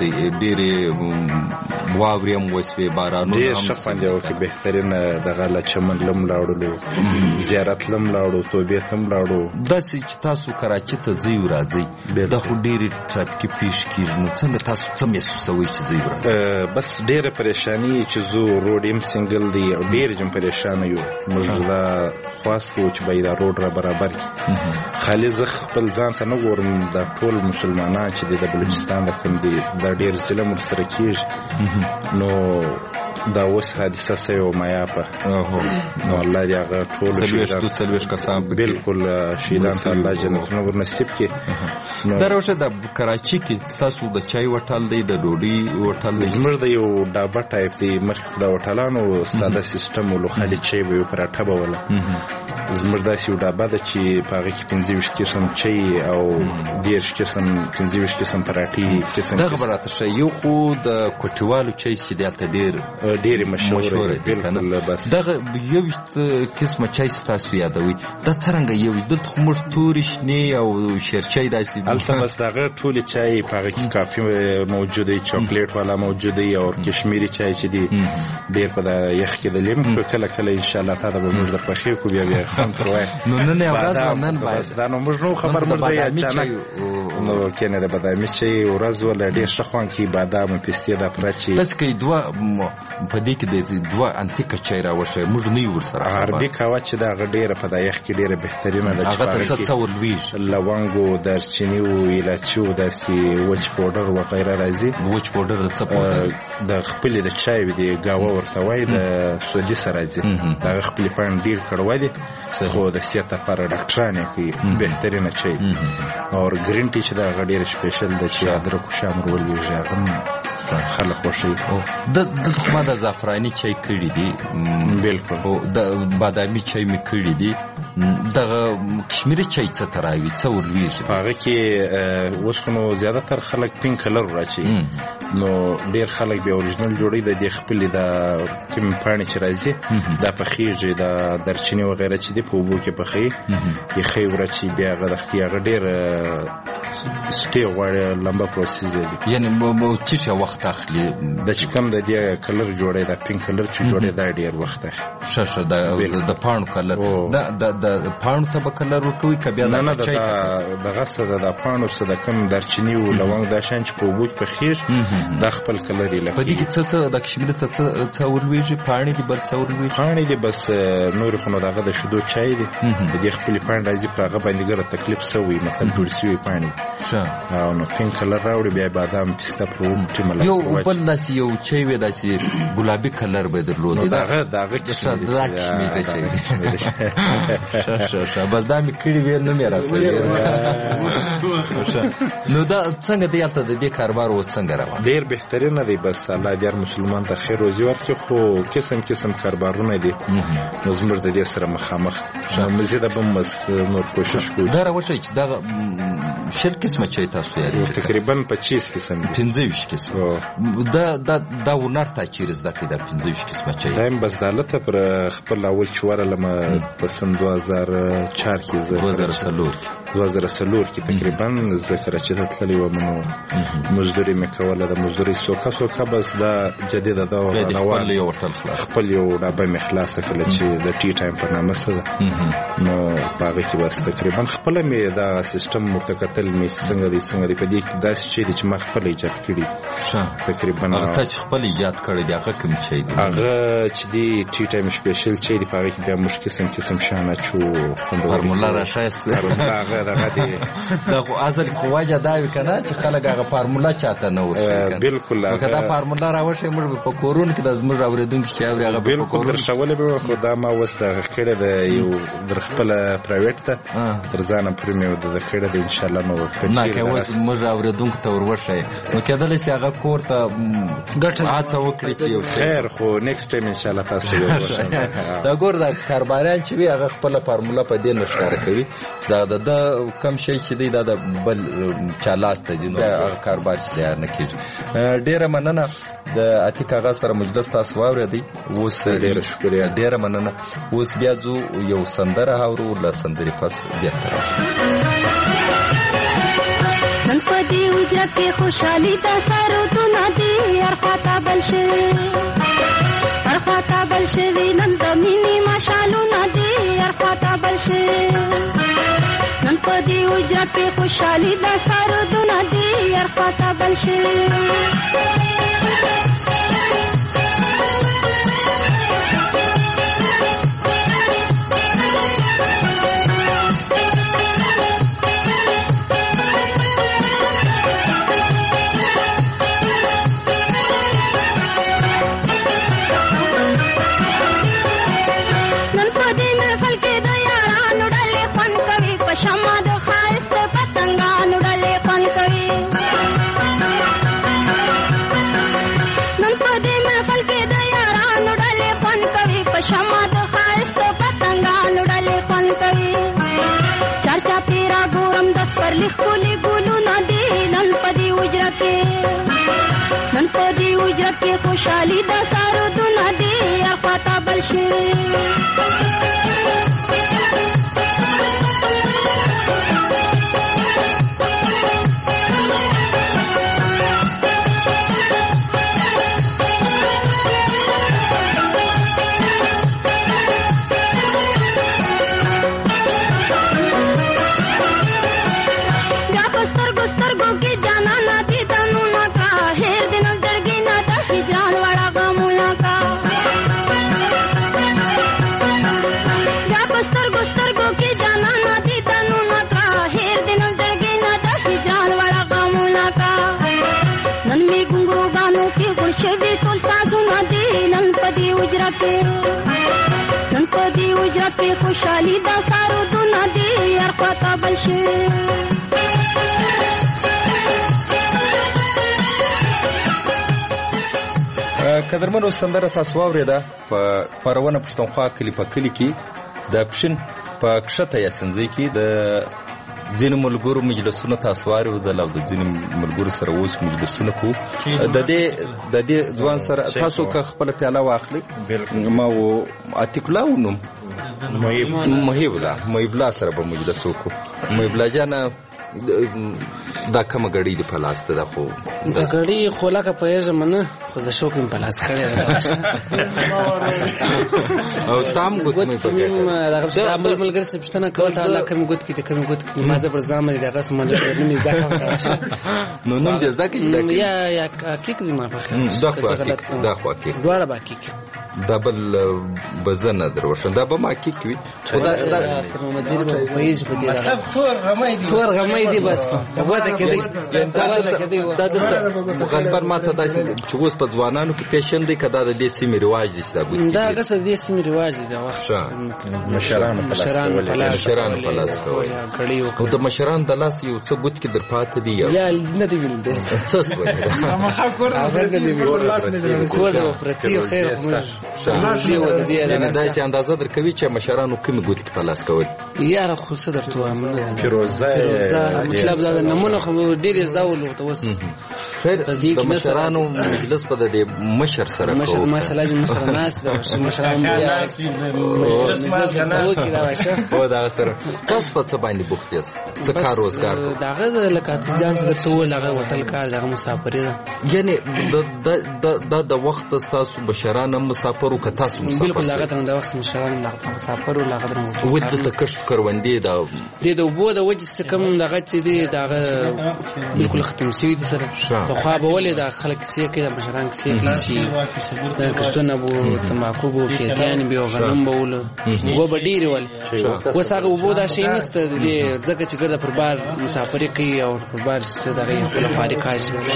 ډېرې واورې هم وسوي بارانونه ډېر ښه خوند یې وکړ بهترینه دغه له چمن لم لاړلو زیارت لم لاړو توبې ته هم لاړو داسې چې تاسو کراچي ته ځئ راځئ دا خو ډېرې ټرافیکي پیښې کېږي نو څنګه تاسو څه محسوسوئ چې ځئ راځئ بس ډېره پریشاني چې زو روډ هم سنګل دی او ډېر جم پریشانه یو موږ دا خواست کوو چې باید دا روډ را برابر کړي خالي زه خپل ځان ته نه ګورم دا ټول مسلمانان چې د بلوچستان د کوم دي دا ډېر ظلم ورسره کېږي نو دا اوس حادثه سوی و مایاپه نو الله دې هغه ټول څلوېښت کسان بالکل شهیدان ته الله جنتونه ورنصیب کړي. دا روشه د کراچي کې ستاسو د چای هوټل دی د ډوډۍ هوټل دی؟ زموږ د یو ډابه ټایپ دی. مخکې د هوټلانو ساده سیستم ولو خالي چای به یو پراټه به وله. زموږ داسې یو ډابه ده چې په هغې کې 25 قسم چای او 10 قسم 25 قسم پراټې قسم. دغه به راته ښایي یو خو د کوټیوالو چای چې دی هلته ډېرې مشهوره دي. دغه 21 قسمه چای ستاسو یادوي دا څرنګه یو دلته خو موږ تورې شنې او شیرچای داسې هلته بس د هغه ټولې چای په هغه کې کافي موجود دی، چاکلیټ والا موجود دی او کشمیري چای چې دی ډېر په د یخ کې د لیم کله کله انشاءالله تا ته به موږ در پخې کړو بیا خوند تر وایه نو نن یې ورځ نن باید دا نو موږ نو خبر موږ دی اچانک نو کنه د بادامي چای ورځ ولا ډېر ښه خوند کوي بادام پستې دا پراچي تاسو کې په دې کې د دوه انتیکه چای راوښه موږ نه یو ورسره عربي قهوه چې دا غډېره په د یخ کې ډېره بهترینه ده. هغه څه ولويږي لونګو دارچینی او الایچو داسې وچ پاوډر و غیره راځي. وچ پاوډر د څه پاوډر د خپل د چای دی قهوه ورته وای د سعودي سره راځي. دا خپل پاند ډیر کړوای دي خو د صحت لپاره ډاکټرانه کوي بهترینه چای او ګرین ټی چې دا غډېره سپیشل د چې ادرک او شامر ولويږي هغه خلک خوښي. د خو د زعفراني چای کړي دي بالکل او د بادامي چای می کړي دي. دغه کشمیري چای څه تراوي څه ولويږي هغه کې اوس نو زیاده تر خلک پینک کلر راچی نو ډیر خلک به اوریجنل جوړي د خپل د کوم پانی چې راځي دا پخېږي د درچینی و غیره چې دی په وبو کې پخې یې خې ورچی بیا هغه ډیر سټي غواړي لمبا پروسس دی یعنی مو چې وخت اخلي د چکم د دې کلر جوړي د پینک کلر چې جوړي دا ډیر وخت اخلي. شه د پانو کلر د پانو ته به کلر ورکوي کبیا نه د غسه د پانو سره د کم درچینی او لونګ د شان چې په وبو کې پخېږي د خپل کلر یې لکه په دې کې څه د کشمیر ته څه ولويږي پانی دی بل څه ولويږي پانی دی بس نور خو دغه د شودو چای دی د خپل پانی راځي پر هغه باندې ګره تکلیف سوی مثلا جوړ شوی پانی او نو پینک کلر راوړي بیا بادام پسته پرو ټیمل یو بل داسې یو چای وي داسې ګلابي کلر به درلود دغه کشمیر چای بس دا می کړی وی نو مې راځي نو دا څنګه دی البته د دې کاروبار و څنګه روان ډیر بهترینه دی. بس الله دې هر مسلمان ته خیر روزي ورکړي خو قسم کاروبارونه دي نو زموږ د دې سره مخامخ مزیده به نور کوشش کوو. دا راوښی چې دا شل قسمه چای تاسو یادی تقریبا 25 قسم 25 قسم دا ونر تا چیرې زده کې دا 25 قسمه چای دایم بس دالته پر خپل اول چوره لمه په سن 2004 کې 2003 کې تقریبا ذکر چې تللی و منو مزدوري مکوله د مزدوري سوکا بس دا جدید دا روان خپل یو ډابه مخلاص کړل چې د ټی ټایم په نامه سره نو هغه کې بس تقریبا خپل مې دا سیستم متکتل مې څنګه دی په دې داسې شي چې ما خپل ایجاد کړی تقریبا هغه چې خپل ایجاد کړی دی هغه کوم چي دی هغه چې دی ټی ټایم سپیشل چي دی په هغه کې بیا مشکل قسم شانه چو فارمولا راشه هغه دغه دی دا خو اصل خو واجه دا وی کنه چې خلک هغه فارمولا چاته نه ورسېږي بالکل هغه دا فارمولا راوښه موږ په کورون کې د زموږ اوریدونکو چې هغه بالکل درښولې به خو دا ما وسته کړه د یو در خپل پرایویټ ته تر ځانه پرمیو د کړه د ان شاء الله نو نه که اوس موږ اوریدونکو ته ورورشي نو کېدل چې هغه کور ته ګټه هڅه وکړي چې خیر خو نیکست ټایم ان شاء الله تاسو ورورشي دا ګور دا کارباران چې وی هغه خپل فارمولا په دې نشکار کوي دا د کم شي چې دی دا بل چالاسته دي نو هغه کاربار چې نه کیږي. ډیره مننه د اتیکا غا سره مجلس تاسو واورېدی اوس ډیره شکریا ډیره مننه. اوس بیا ځو یو سندره هاورو لا سندري پس بیا نن په دې وجه کې خوشحالي د سارو دنا دي ارخاته بل شي نن د مینې ماشالو ندي ارخاته بل شي نن په دې وجه کې خوشحالي د سارو دنا دي ارخاته بل شي شمع د ښایست پتنګانو ډلې خوند کوي چرچا پیرا ګورم د سپرلي ښکلي ګلونه دي نن په دې حجره کې خوشحالي د سرودونه دي هر خواته بل شي خوشحالي دا سرودونه دي هر خواته بل شي قدرمنو سندره تاسو واورېده په خپرونه پښتونخوا کلي په کلي کې د پښین په کښته یا سنځي کې د ځینې ملګرو مجلسونه تاسو واورو د ځینې ملګرو سره اوس مجلسونه کو د دې ځوان سره تاسو که خپل پیاله واخلي ما و عتیق الله ونوم محیب الله سره به مجلس وکړو محیب الله جانه دا کومه غړي دی په لاس ته دا خو دا غړي خو لکه پېژه منه خو د شوق په لاس کړی او سام ګوت مې پکې دا عمل ملګری څه پښتنه کول ته الله کوم ګوت کې ته کوم ګوت کې ما زبر زامن دی هغه سم نه مې ځکه نو نوم دې ځکه یا کیک دی ما په دا خو کیک دواړه باکیک دبل بزنه دروشن دا به ما کیک وي خدا دا مدیر به وایي په دې تور غمای دی بس وته کې دی دا د مغالبر ماته داسې چې اوس په ځوانانو کې پیشن دی کدا د دې سیمې رواج دي چې دا ګوت دا غسه دې سیمې رواج دی دا وخت مشرانو په لاس کړي او د مشران د لاس یو څه ګوت کې در پاتې دی یا نه دی ویل دی څه سوې ما خور پرتی خیر دا چې اندازه در کوي چې مشرانو کوم ګوت کې په لاس کول یاره خو څه درته وایم فیروزه مطلب دا نمونه خو ډېر زاول وته وس خیر د مشرانو مجلس په د مشر سره کوو مثلا د مشر ناس د مشرانو ناس مجلس ما او دا سره تاسو په څه باندې بوخت یاست څه کار روزګار داغه لکه ځان سره څه ولغه وتل کار دغه مسافرې یعنی د وخت تاسو بشرانه مسافر او تاسو مسافر بالکل هغه د وخت مشران مسافر او هغه ود د کشف کروندې دا د وبو د وجه سکم دغه چې دی دغه بالکل ختم شوی دي سره په خو به ولې د خلک سي کې د مشران کې سي شي د کښتونه بو تماکو بو کې ځان به غنم بول و بډیر ول وساغه وبو دا شي نست د ځکه چې ګرځه پر بار مسافر کوي او پر بار څه دغه خپل فاریقاج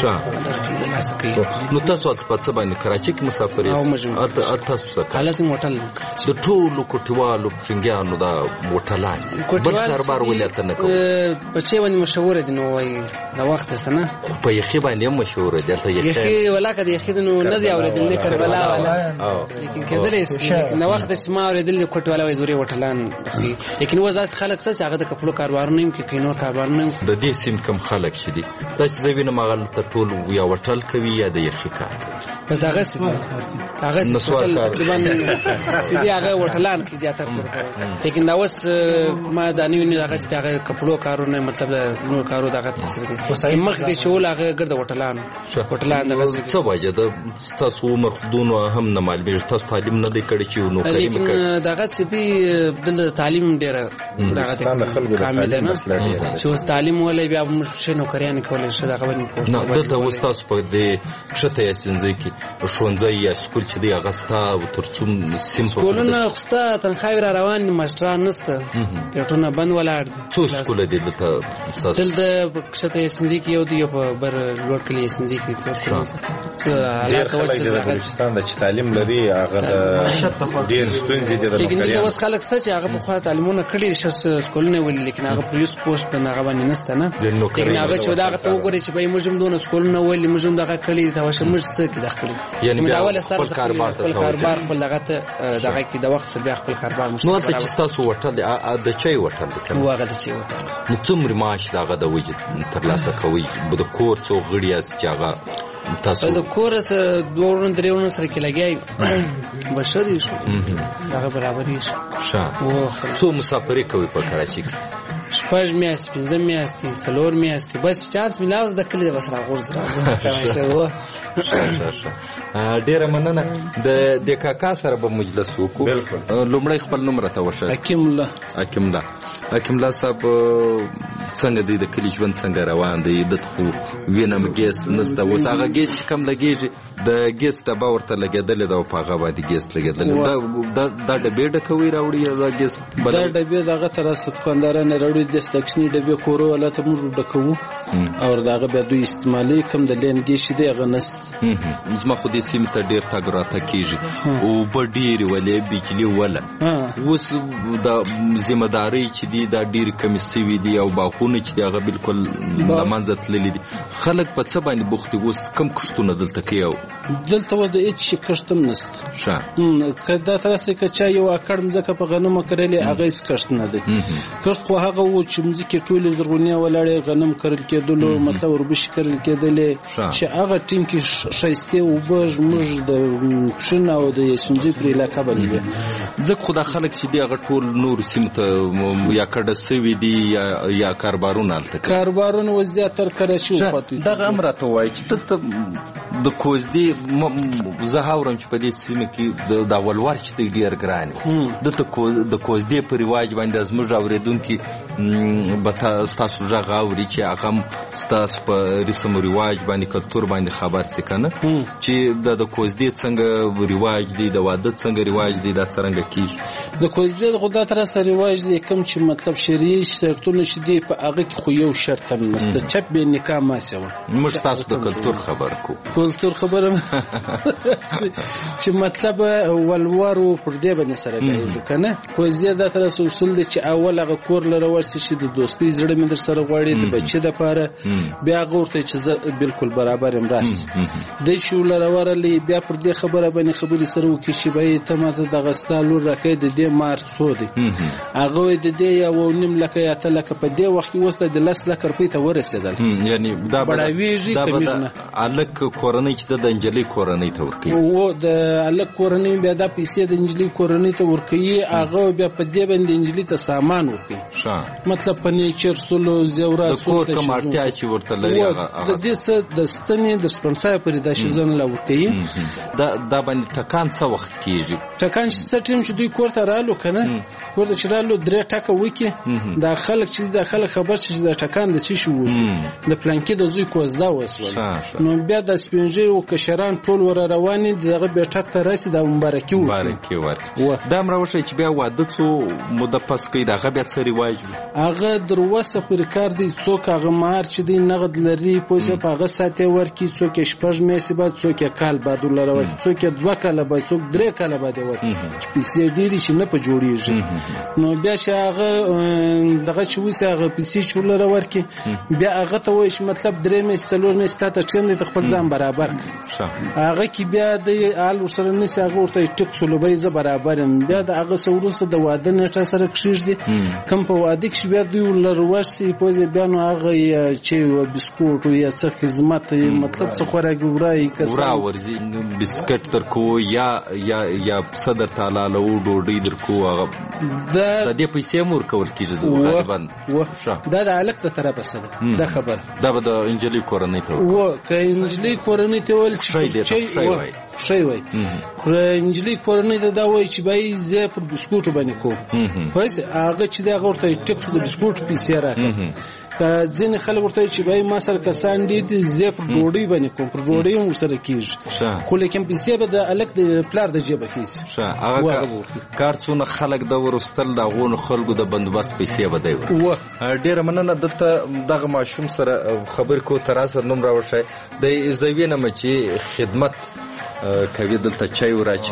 نو تاسو په څه باندې کراچي کې مسافر یاست تاسو څه حالت موټل د ټولو کوټوالو څنګهانو دا موټلان بل کاربار ولایت نه کوي په څه باندې مشهور دي نو وای دا وخت سنه په یخي باندې مشهور دي ته یخي ولاکه د یخي نو نه دی اوریدل کربلا ولا لیکن کله نو وخت اسمه اوریدل کوټواله وای دوری وټلان لیکن وځاس خلک څه هغه د کپلو کاروبارونه کې کینو کاروبارونه د دې سیم کم خلک شدي دا چې زوینه مغل ته ټول یا وټل کوي یا د یخي کار بس هغه تقریبا سیدی هغه وټلان کې زیاتره لیکن دا اوس ما د نیو هغه ستاره کپلو کارونه مطلب نو کارو دغه تاثیر دي مخ دې شول هغه ګرد وټلان دغه څه وجه د تاسو عمر خدونو هم نه معلومه تاسو تعلیم نه دی کړی چې نو کریم کړی دغه سیدی د تعلیم ډیره دغه کامل نه چې اوس تعلیم ولې بیا شنو کریان کولای شي دغه باندې نه دلته اوس تاسو په دې کښته یا سنځي کې شونځي یا سکول چې دی غستا او ترڅوم سیم په سکولونه خسته تنخواه را روان ماشټران نسته یوټونه بند ولاړ څو سکول دي دلته استاد دلته کښته یا سنځي کې یو دی په بر لوړ کلی سنځي کې علاقه وځي د پاکستان د تعلیم لري هغه ډیر ستونزې دي لیکن د اوس خلک څه چې هغه په خوا تعلیمونه کړي شس سکولونه ولې لیکن هغه پریوس پوسټ په هغه باندې نسته نه لیکن هغه چې دا ته وګوري چې به موږ هم دونه سکولونه ولې موږ هم دغه کړي دا وشه موږ څه کې د خپل کړی یعنی بیا خپل کاروبار خپل دغه دغه کې د وخت بیا خپل کاروبار مشته نو ته چې تاسو وټل د چای وټل کنه واغه د چای وټل نو څومره معاش دغه د وجه ترلاسه کوي د کور څو غړي اس چې هغه تاسو د کور سره 2-3 سره کې لګي بشری شو دغه برابرې شو څو مسافرې کوي په کراچۍ کې شپږ میاشتې 5 میاشتې 4 میاشتې بس چانس ملاوز د کلی د بسره غورځ راځي ډیره مننه د کاکا سره به مجلس وکړو لومړی خپل نوم راته وښه حکیم الله صاحب څنګه دی د کلی ژوند څنګه روان دی د خو وینم ګیس نسته اوس هغه ګیس چې کم لګیږي د ګیس ډبه ورته لګېدلې ده او په هغه باندې ګیس لګېدلې دا ډبې ډکوي راوړي دا ګیس دا ډبې دغه تر دکاندارانه راوړي د ستکشنی ډبې کورو ولاته موږ ډکوو او دغه بیا دوی استعمالي کم د لین ګیس دی هغه نست زما خو دې سیمې ته ډېر تګ راته کېږي اوبه ډېرې ولې بجلي وله اوس د ذمهدارۍ چې دي دا ډېرې کمې سوي دي او باغونه چې دي هغه بالکل له منځه تللي دي خلک په څه باندې بوخت دي اوس کم کښتونه دلته کوي او دلته د هېڅ شي کښت هم نشته که دا تاسې که چا یو اکړ مځکه په غنمو کرلې هغه هېڅ کښت نه دی کښت خو هغه و چې مځکې ټولې زرغونې ولاړې غنم کرل کېدلو مطلب وربشې کرل کېدلې چې هغه ټیم کې ښایستې اوبه زموږ د پښین او د یاسینجۍ پر علاقه باندې وي ځکه خو دا خلک چې دي هغه ټول نورو سیمو ته یا کډه سوي دي یا کاروبارونه هلته کوي کاروبارونه اوس زیاتر کراچي وفات دغه هم راته وایي چې دلته د کوزدې زه اورم چې په دې سیمه کې د ولور چې دی ډېر ګران دلته د کوزدې په رواج باندې زموږ اورېدونکي به ستاسو غږ اوري چې هغه هم ستاسو په رسم و رواج باندې کلتور باندې خبر سي کنه چې د کوزدې څنګه رواج دی د واده څنګه رواج دی دا څنګه کیږي د کوزدې د خدا تر سره رواج دی کوم چې مطلب شرعي شرطونه شدي په هغه کې خو یو شرط هم نشته چپ به نکاح ما سوا موږ تاسو د کلتور خبر کو کلتور خبره چې مطلب ولورو پر دې باندې سره کوي کنه کوزدې د تر سره اصول دي چې اول هغه کور لره ورسې چې د دوستۍ زړه مې در سره غواړي د بچي د پاره بیا غوړته چې بالکل برابر هم راس د شو لره ورلې بیا پر دې خبره باندې خبرې سره وکړي چې به ته ماته د غستالو راکې د دې مارچ سو دي هغه د دې یو نیم لکه یا ته لکه په دې وخت وسته د 10 لک روپۍ ته ورسېدل یعنی دا بڑاویږي کمیږي الک کورنۍ چې د انجلۍ کورنۍ ته ورکړي او د الک کورنۍ بیا د پیسې د انجلۍ کورنۍ ته ورکړي هغه بیا په دې باندې انجلۍ ته سامان ورکړي مطلب فرنیچر سولو زیورات د کور کوم اړتیا چې ورته لري هغه د دې څه د ستنې د سپنسر پرې د شزن لا ورکړي دا باندې ټکان څه وخت کیږي ټکان چې ټیم چې دوی کور ته رالو کنه کور ته رالو درې ټکه وکي دا خلک چې د خلک خبر شي د ټکان د څه شو د پلانکې د زوی کوزدا وسول نو بیا د سپینجر او کشران ټول ور رواني دغه به ټک ته راسي د مبارکي ورکړي دا مروشه چې بیا واده څو مده پس کوي دغه بیا څه رواج هغه دروسه پر کار دی څوک هغه مار چې دی نغد لري پوسه په هغه ساته ورکی څوک شپږ میاشتې بعد څوک کال بعد ولر څوک 2 کال بعد څوک 3 کال بعد ورکی پیسې ډیری چې نه په جوړیږي نو بیا چې هغه دغه چې وسه هغه پیسې چولر ورکی بیا هغه ته وایي مطلب 3 میاشتې 4 میاشتې ته ټیم د خپل ځان برابر هغه کې بیا د آل ورسره نس هغه ورته ټک سولوبای ز برابرم بیا د هغه سورسته د واده نټه سره کښیږي کم په واده کې بیا دوی ولر ورسي پوزې بیا نو هغه چې بسکوټ یا څه خدمت مطلب څه خوراک ورای کسا ورزي بسکټ ترکو یا صدر تعالی له ډوډۍ درکو هغه د دې پیسې مور کول کیږي غالبا دا د الک ته طرفه سره دا خبر دا د انجلۍ کورنۍ ته و که انجلۍ کورنۍ ته ول شي وای انجلۍ کورنۍ ته دا وای چې بای زه پر بسکوټ باندې کوم پس هغه چې دا ورته ټیکس د بسکوټ پیسې راکړه که ځین خلک ورته چې بای ما سره کسان دي زه پر ډوډۍ باندې کوم پر ډوډۍ هم سره کیږي خو لیکن پیسې به د الک د پلار د جیب خېس هغه کارڅونه خلک د ورستل د غون خلکو د بندوبست پیسې به دی ډیر مننه دغه ماشوم سره خبر کو تراسه نوم راوښای د زوینه مچې خدمت کوي دلته چای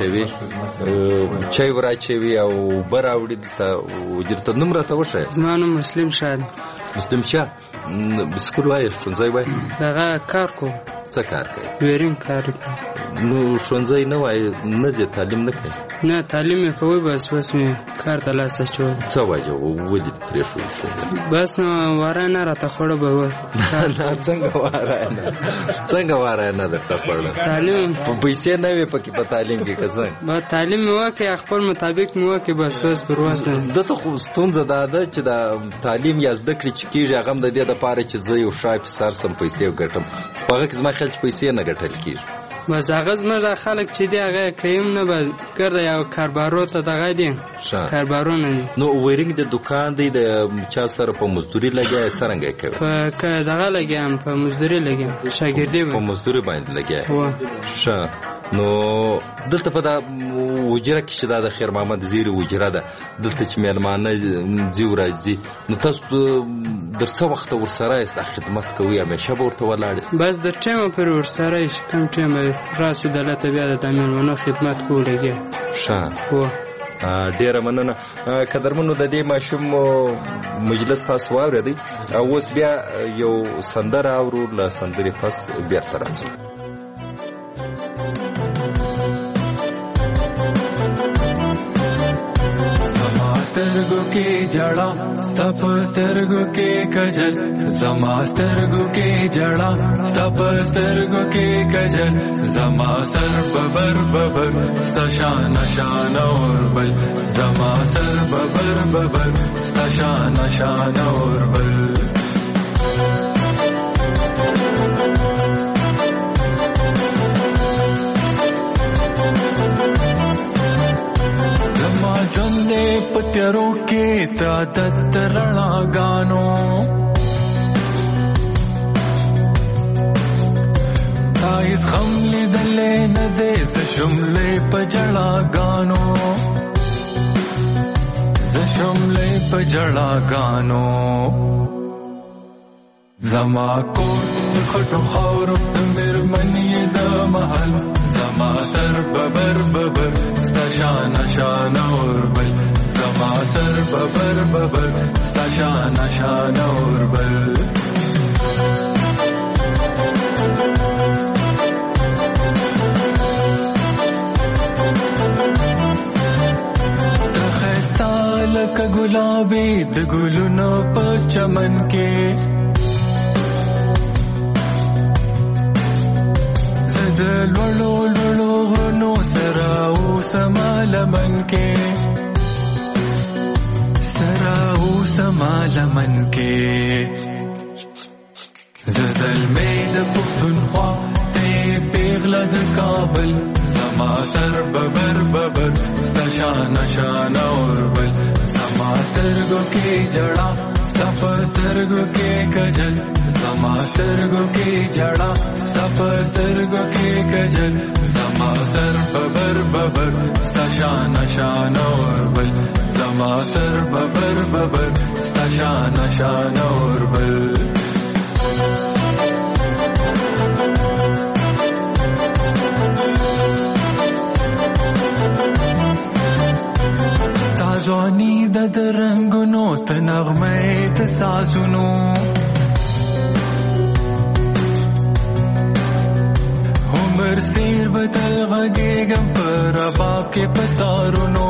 وراچوي او براوړي دلته وجرته نوم راته وښای زما نوم مسلم شاه بسکول وای څنګه وای دغه کار کو څه کار کوي؟ ویرینګ کار کوي. نو ښوونځی نه وای نه ځې تالیم نه کوي؟ نه تالیم یې کوي بس مې کار ته لاس اچوي. څه وجه ولې پرېښود ښوونځی؟ بس نو واره نه راته خوړه به وس. څنګه واره نه درته خوړه؟ تعلیم پیسې نه وې پکې په تعلیم کې که څنګه؟ تعلیم مې وکړې خپل مطابق مې وکړې بس پر وخت. دته خو ستونزه دا ده چې د تعلیم یا زده کړې چې کېږي هغه هم د دې دپاره چې زه یو ښه افیسر سم پیسې وګټم. په هغه کې زما خیال چې پیسې نه ګټل کېږي. بس هغه زموږ د خلک چې دی هغه کویم نه به ګرده یو کاربارو ته دغه دي کاربارونه دي. نو ویرینګ د دوکان دی د چا سره په مزدوري لګیا څرنګه کوي؟ په دغه لګیم په مزدوري لګیم شاګردي په مزدوري باندې لګیا. ښه نو دلته په دا وجره کې چې دا د خیر محمد زیري وجره ده دلته چې میلمانه ځي راځي نو تاسو در څه وخت ورسره یاست خدمت کوئ همیشه به ورته ولاړ یاست؟ بس د ټایمه پورې ورسره یې چې کوم ټایم راسو دلته بیا د میلمانو خدمت کوو لګیا. ښه ډیره مننه. قدرمنو د دې ماشوم مجلس تاسو واورېدئ او اوس بیا یو سندره اورو له سندرې پس بیرته راځو. سترګو کې جړا ستپ سترګو کې کجل زما سترګو کې جړا ستپ سترګو کې کجل زما سر ببر ببر ستا شان شان اور بل زما سر ببر ببر ستا شان شان اور بل. ژوندې پتیارو کې تا دت رڼاګانو تا هیڅ غم لیدلې نه دی زه شملې په ژړاګانو زه شملې په ژړاګانو زما کور خټو خاورو د مېرمنې د محل زما سر ببر ببر ستا شان شان اور بل زما سر ببر ببر ستا شان شان اور بل. ته ښایسته لکه ګلابي د ګلونو په چمن کې د لولو لولو غرونو سره اوسما لمن کې سره اوسما لمن کې زه زلمی د پښتونخوا ته پیغله د کابل زما سر ببر ببر ستا شان شان اور بل زما سترګو کې جړا ستا په سترګو کې کجل زما سترګو کې جړا ستا په سترګو کې کجل زما سر ببر ببر ستا شان شان اور بل زما سر ببر ببر ستا شان شان اور بل. ستا ځواني د رنګونو ته نغمه د سازونو عمر سیر بدل غږېږم په رباب کې په تارونو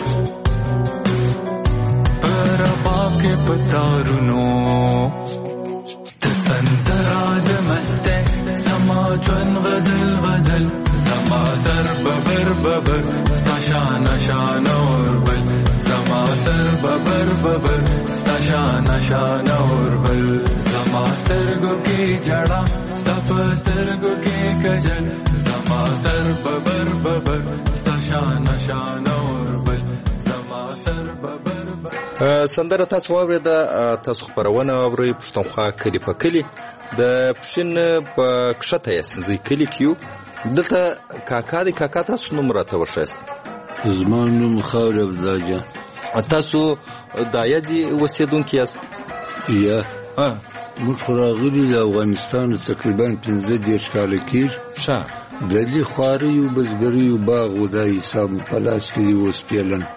په رباب کې په تارونو ته سندره د مسته زما ژوند غزل غزل زما سر ببر ببر ستا شان شان اور بل زما سر ببر ببر ستا شان شان اور بل زما سترګو کې جړا ستا په سترګو کې کجل زما سر ببر ببر ستا شان شان اور بل زما سر ببر ببر. سندره تاسو واورېده. تاسو خپرونه اورئ پښتونخوا کلي په کلي د پښین په کښته یې سنځي کلي کې یو دلته کاکا دی. کاکا تاسو نوم راته وښایاست؟ زما نوم خاور افزاجه. تاسو دایه دي اوسېدونکي یاست؟ یا موږ خو راغلي د افغانستان تقریبا 15 کاله کېږي. ښه د دې خواریو بزګریو باغ و دا حساب په لاس کې دی اوس پیلن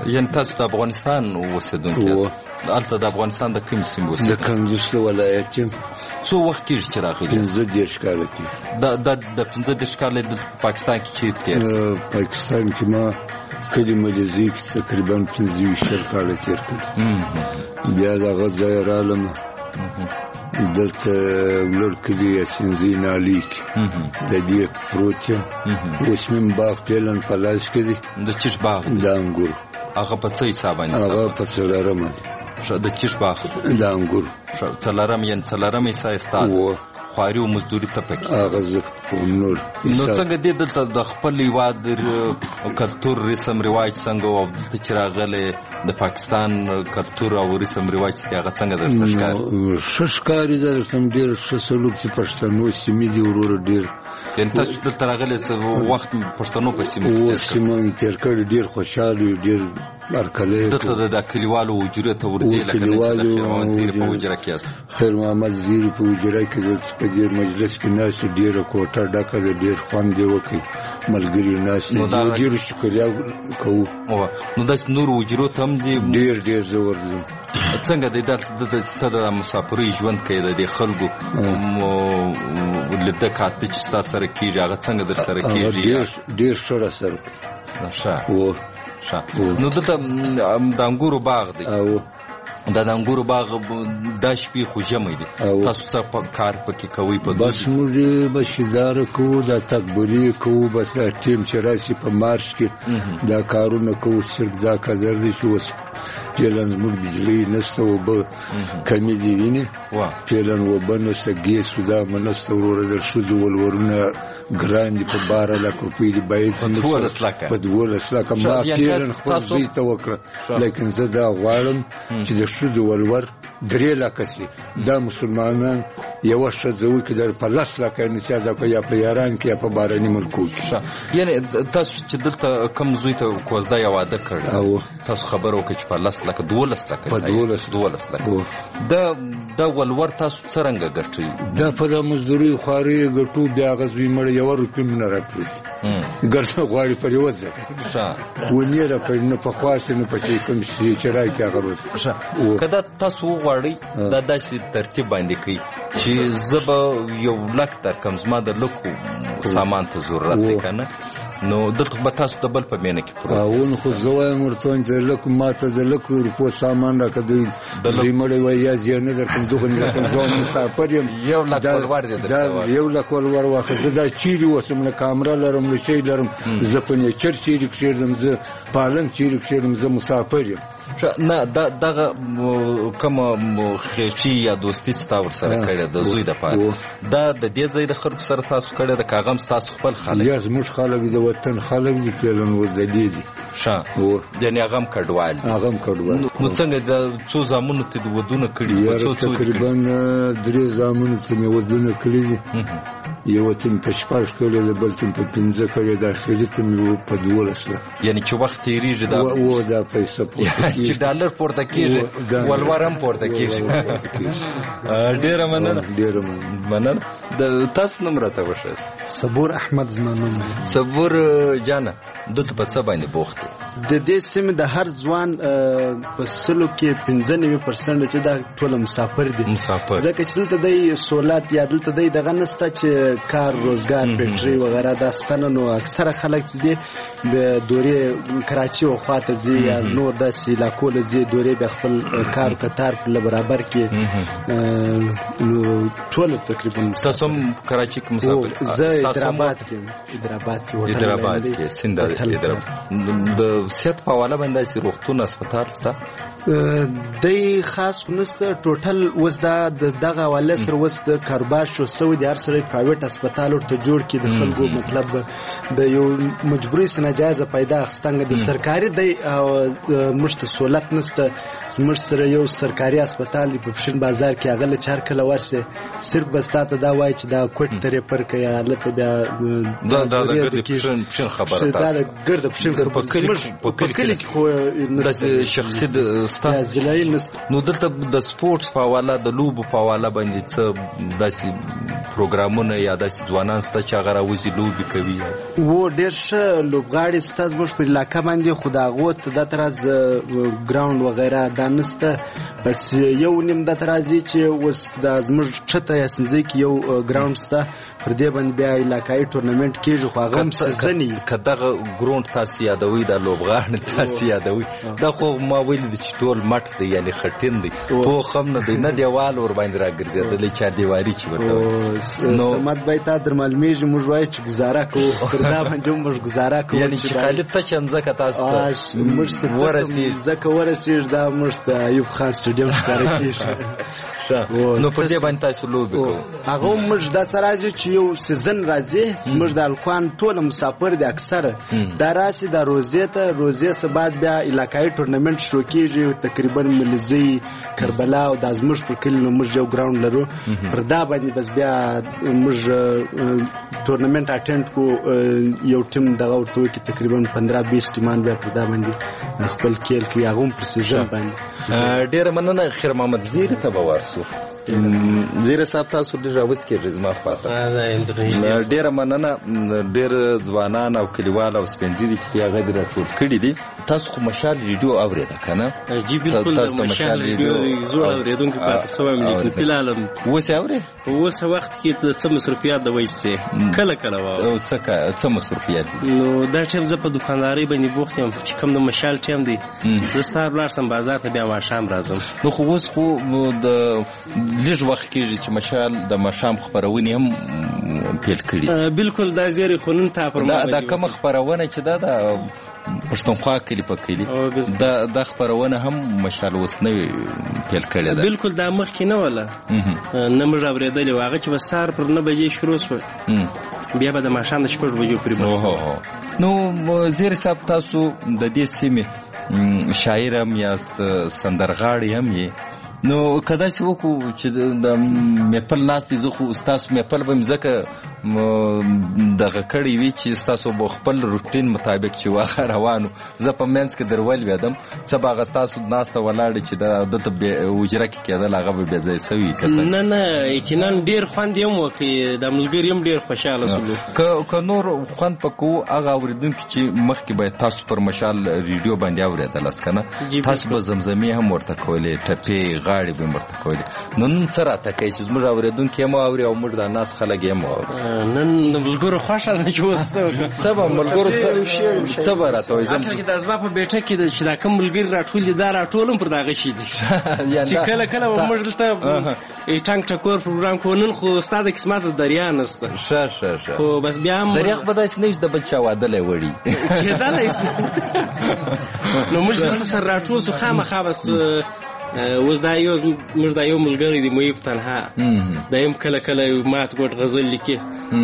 یعنې تاسو د افغانستان اوسېدونکي یاست؟ هلته د افغانستان د کوم سیمې اوسېدونکي؟ د کندوز ولایت یم. څو وخت کېږي چې راغلي یاست؟ 15 کاله کېږي. د 15 کاله دلته په پاکستان کې چیرې تېر؟ پاکستان کې ما کلي ملیزي کې تقریبا 15 کاله تېر کړي. بیا دغه ځای رالم دلته ولر کلي یاسینزي نالي کې د دې پروت یم. اوس مې باغ پیلن په لاس کې دی. د چیش باغ؟ د انګور. هغه په څه حساب باندې؟ هغه په څلورم. د چیش باغ د انګور څلورم، یعنې څلورم حصه یې ستا خواري او مزدوري ته پکې؟ هغه زه نور. نو څنګه دې دلته د خپل هېواد کلتور رسم رواج څنګه و، دلته چې راغلی د پاکستان کلتور او رسم رواج چې هغه څنګه درته ښکاري؟ ښه ښکاري. درته ډېر ښه سلوک چې پښتنو سیمې دي وروره ډېر. یعنې تاسو دلته راغلی وخت پښتنو په سیمه کې تېر کړی، ډېر خوشحال وي، ډېر هرکلی. دلته د کلیوالو حجرې ته ورځې لکه نه چې د خیر محمد زیري په حجره کې یاست؟ خیر محمد زیري په حجره کې دلته په دې مجلس کې ناست، ډېره کوټه ډکه ده، ډېر خوند یې وکړي، ملګري ناست دي، ډېر شکریا کوو. نو داسې نورو حجرو ته هم ځي؟ ډېر زه ورځم. څنګه دی دلته ته د مسافرۍ ژوند کوي، د دې خلکو لیده کاته چې ستا سره کېږي هغه څنګه در سره کېږي؟ ډېر ښه راسره ښه. نو دلته د انګورو باغ دی. د انګورو باغ دا شپې خو ژمی دی، تاسو څه کار پکې کوئ؟ بس موږ بشیداره کوو، دا تکبري کوو، بس دا ټیم چې راشي په مارچ کې دا کارونه کوو. صرف دا قدر دی چې اوس فعلا زموږ بجلۍ نشته، اوبه کمې دي وینې، فعلا اوبه نشته، ګیس سودامه نشته وروره. د ښځو ولورونه ګران دي، په 12 لک روپۍ دي، باید په 12 لکه. ما فعلا خپل زوی ته وکړه، لیکن زه دا غواړم چې د ښځو ولور 3 لکه شي. دا مسلمانان یوه ښځه وکړي د په 10 لکه نصاب دا یا په یاران کې یا په بهرني ملکو کې. یعنې تاسو چې دلته کوم زوی ته کوزده یا واده کړی، تاسو خبر وکړئ چې په 10 لکه 12 لکه په 12 لکه دا ولور تاسو څرنګه ګټئ؟ دا په د مزدوري خواري ګټو. بیا هغه زوی مړی 1 روپۍ مې نه راکړي، ګټه غواړي پر یوه ځای ونې راکړي، نه په خواست نه په چې کوم شي چې راکړي هغه روز. که دا تاسو وغواړئ دا داسې ترتیب باندې کوي چې زه به 1 لک درکړم، زما د لکو سامان ته ضرورت دی که نه، نو دلته به تاسو د بل په مینه کې پروت. خو زه وایم ورته د لکو ماته د لکو روپو سامان راکړه، دوی مړی وایي یا زه نه درکړم، دغه نه درکړم، زه مسافر یم. 1 لک ولور دی درته؟ 1 لک ولور واخله. زه دا چیرې اوسم، نه کامره لرم نه شی لرم، زه په نیچر چیرې کښېږدم، زه پالنګ چیرې کښېږدم، زه مسافر یم. نه دغه کومه خېچي یا دوستي چې تا ورسره کړې د زوی دپاره، دا د دې ځای د خلکو سره تاسو کړې ده که هغه هم ستاسو خپل خلک؟ یا زموږ خلک دي، د وطن خلک دي، فعلا ور د دې دي. یعنې هغه هم کډوال دي؟ هغه هم کډوال. نو څنګه د څو زامنو ته ودونه کړي؟ تقریبا 3 زامنو ته مې ودونه کړي دي. یو ته مې په 6 کړی ده، بل ته مې په 15 کړی ده، اخري ته مې په 12 ده. یعنې چې وخت تېرېږي دا پیسه پورته چې ډالر پورته کېږي، ولور هم پورته کېږي. ډېره مننه. د تاسو نوم راته وښایئ. صبور احمد زما نوم دی. صبور جانه، دلته په څه باندې بوخت دی؟ د دې سیمې د هر ځوان په سلو کې 95% چې دا ټول مسافر دي، ځکه چې دلته دی سہولت یا دلته دی دغه نسته چې کار روزګار فیکټري وغیره دا ستنه. نو اکثره خلک چې دي د دورې کراچي او خواته ځي یا نور داسې علاقو له ځي، دورې بیا خپل کار کتار په برابر کې. نو ټول تقریبا تاسو هم کراچي کې مسافر؟ زه حیدرآباد کې حیدرآباد کې سند د صحت په حواله باندې چې روغتون هسپتال سته دی خاص نسته ټوټل. اوس دا دغه حواله سره اوس د کاروبار شو سوی دی، هر سره پرایویټ هسپتال ورته جوړ کړي د خلکو، مطلب د یو مجبوري سره ناجایزه پیدا اخستنګ د سرکاري دی موږ ته سہولت نسته. موږ سره یو سرکاري هسپتال دی په پښین بازار کې، هغه له 4 کله ورسه صرف بس تا ته دا وایي چې دا کوټ ترې پر کوي، حالت بیا دا د پښین پښین خبره دا ګرد پښین په کلی کې خو د شخصي د ځلای نو دلته د سپورتس په حواله د لوبو په حواله باندې څه داسې پروګرامونه یا داسې ځوانان سته چې هغه راوځي لوبې کوي و ډېر ښه لوبغاړي سته زموږ په علاقه باندې خو د هغو ته دا تراز ګراوند وغیره دا نسته بس یو نیم دا ترازي چې اوس د زموږ چته یا سنځي کې یو ګراوند سته پر دې باندې بیا علاقایي ټورنمنټ کېږي خو هغه هم سزني که دغه ګراوند تاسو یادوي د لوبغاړي تاسو یادوي دا خو ما ویل چې ټول مټ دی یعنی خټین دی پوخ هم نه دی نه دیوال ور باندې راګرځېدلی چار دیواري چې ورته نو سمات باید تا در معلومیږي موږ وایو چې ګزاره کوو پر دا باندې موږ ګزاره کوو یعنی چې خالد تشن ځکه تاسو موږ ته ځکه ورسېږي دا موږ ته ایوب خان سټیډیم ښکاره کېږي نو پر دې باندې تاسو لوبې کوو هغه موږ دا څه راځي چې یو سیزن راځي موږ د الکوان ټول مسافر دي اکثره دا راشي د روزې څخه بعد بیا علاقایي ټورنمنټ شروع کېږي تقریبا ملزي کربلا او د ازمش پر کلی نو موږ یو ګراوند لرو پر دا باندې بس بیا موږ ټورنمنټ اټینډ کو یو ټیم دغه ورته کې تقریبا 15-20 ټیمان بیا پر دا باندې خپل کېل کې هغه پر سیزن باندې ډېر مننه خیر محمد زیری ته ورسو زیره صاحب تاسو ډېر راوځ کې رزما خواته ډېر مننه ډېر ځوانان او کلیوال او سپینډيري چې هغه د راټول کړي دي تاسو خو مشال ریډیو اوریدا کنه جی بالکل مشال ریډیو زوړ اوریدونکو پاتې سوم لیکن فلالم وسه اوري وسه وخت کې د څه مصرفيات د وایسه کله او څه مصرفيات نو دا ټیم ز په دکانداري باندې بوخت یم چې کوم د مشال ټیم دی زه سهار لارسم بازار ته بیا ماښام راځم نو خو اوس خو د لږ وخت کېږي چې مشال د ماښام خبرونه هم پیل کړي بالکل دا زیری خونن ته پر دا کوم خبرونه چې دا د پښتونخوا کلی په کلی دا خبرونه هم مشال اوس نه پیل کړي ده بالکل دا مخ کې نه ولا نه موږ اوریدلې واغه چې وسار پر 9 بجې شروع شو بیا به د ماښام د 6 بجې پورې نو زیر صاحب تاسو د دې سیمه شاعر هم یاست سندرغاړی هم یې نو کدا چې وکړو چې د میپل لاس دي زه خو ستاسو میپل به مځکه دغه کړی وي چې ستاسو به خپل روټین مطابق چې واخه روانو زه په منځ کې درول ویدم څه باغ ستاسو ناسته ولاړ چې دلته وجره کې کېدل هغه به بې ځای سوي کسان نه یقینا ډېر خوند یې وکړي د ملګري هم ډېر خوشاله سولو که نور خوند پکو هغه اوریدونکي چې مخکې باید تاسو پر مشال ریډیو باندې اوریدلاست کنه تاسو به زمزمې هم ورته کولې ټپې غاړې به مرته کولې نو نن څه راته کوي چې زموږ اوریدونکي هم اوري او موږ د ناس خلک هم اوري نن د ملګرو خوښه ده چې اوس څه به ملګرو څه به راته وایي اصل کې د ازما په بیټه کې چې دا کوم ملګري راټول دي دا راټولم پر دغه شي دي چې کله موږ دلته ټانک ټکور پروګرام کوو نن خو استاد قسمت دریا نسته ښه خو بس بیا هم دریا خو به داسې نه وي د بل چا واده لی وړي کېدلی شي نو موږ دلته سره راټول سو خامخا بس اوس دا موږ دا یو ملګری دی محیب تنها دا یم کله مات ګوټ غزل لیکي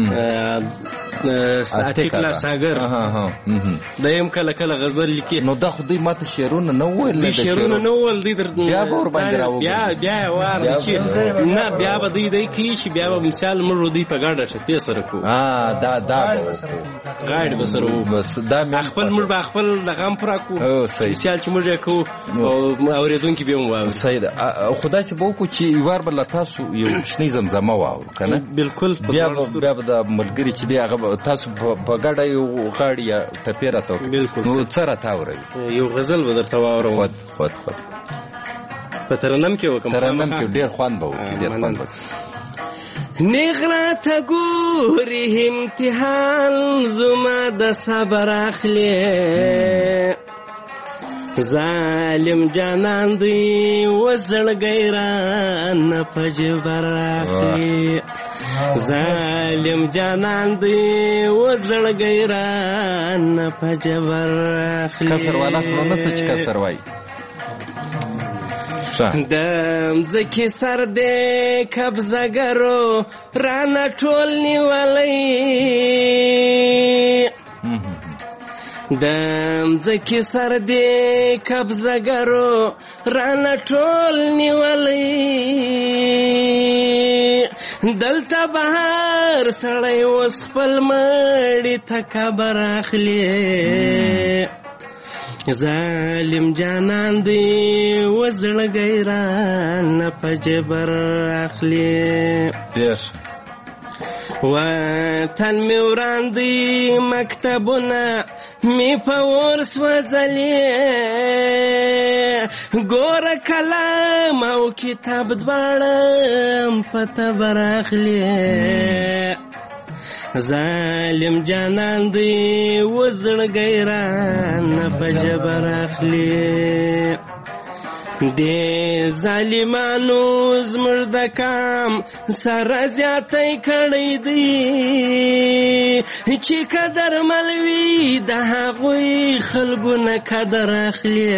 اتیکلا ساګر دا یم کله غزل لیکي نو دا خو دوی ماته شعرونه نه وویل دی بیا به ورباندې راوړو بیا واره چې نه بیا به دوی کوي چې بیا به مثال موږ دوی په ګاډه ټپې سره کوو دا غاړې به سره وو بس دا خپل موږ به خپل د غم پوره کوو مثال چې موږ یې کوو اورېدونکي به هم صحیح ده خدای چې به وکړو چې یوار به له تاسو یو شنې زمزمه واورو که نه بالکل بیا به د ملګري چې دی هغه تاسو په ګډه یو غاړې یا ټپې راته وکړي نو څه راته اوروي یو غزل به درته واورم خود په ترنم کې وکړم ترنم کې ډېر خوند به وکړي ډېر خوند به نیغ راته ګوري امتحان زما د صبر اخلي ظالم جانان دی وزړګی رانه په جبر اخلي ظالم جانان دی وزړګی رانه په جبر اخلي کسر والا خلو نسته چې کسر وایي د مځکې سر دی قبضهګرو رانه ټول نیولی د مځکې سر دی قبضهګرو رانه ټول نیولی دلته بهر سړی اوس خپل مړي ته قبر اخلي ظالم جانان دی وزړګی رانه په جبر اخلي وطن مې وران دی مکتبونه مې په اور سوځلي ګوره کلام او کتاب دواړه په تبر اخلي ظالم جانان دی وزړګی رانه په جبر اخلي دې ظالمانو زموږ د کام سره زیاتی کړی دی چې قدر ملوي د هغوی خلکو نه قدر اخلي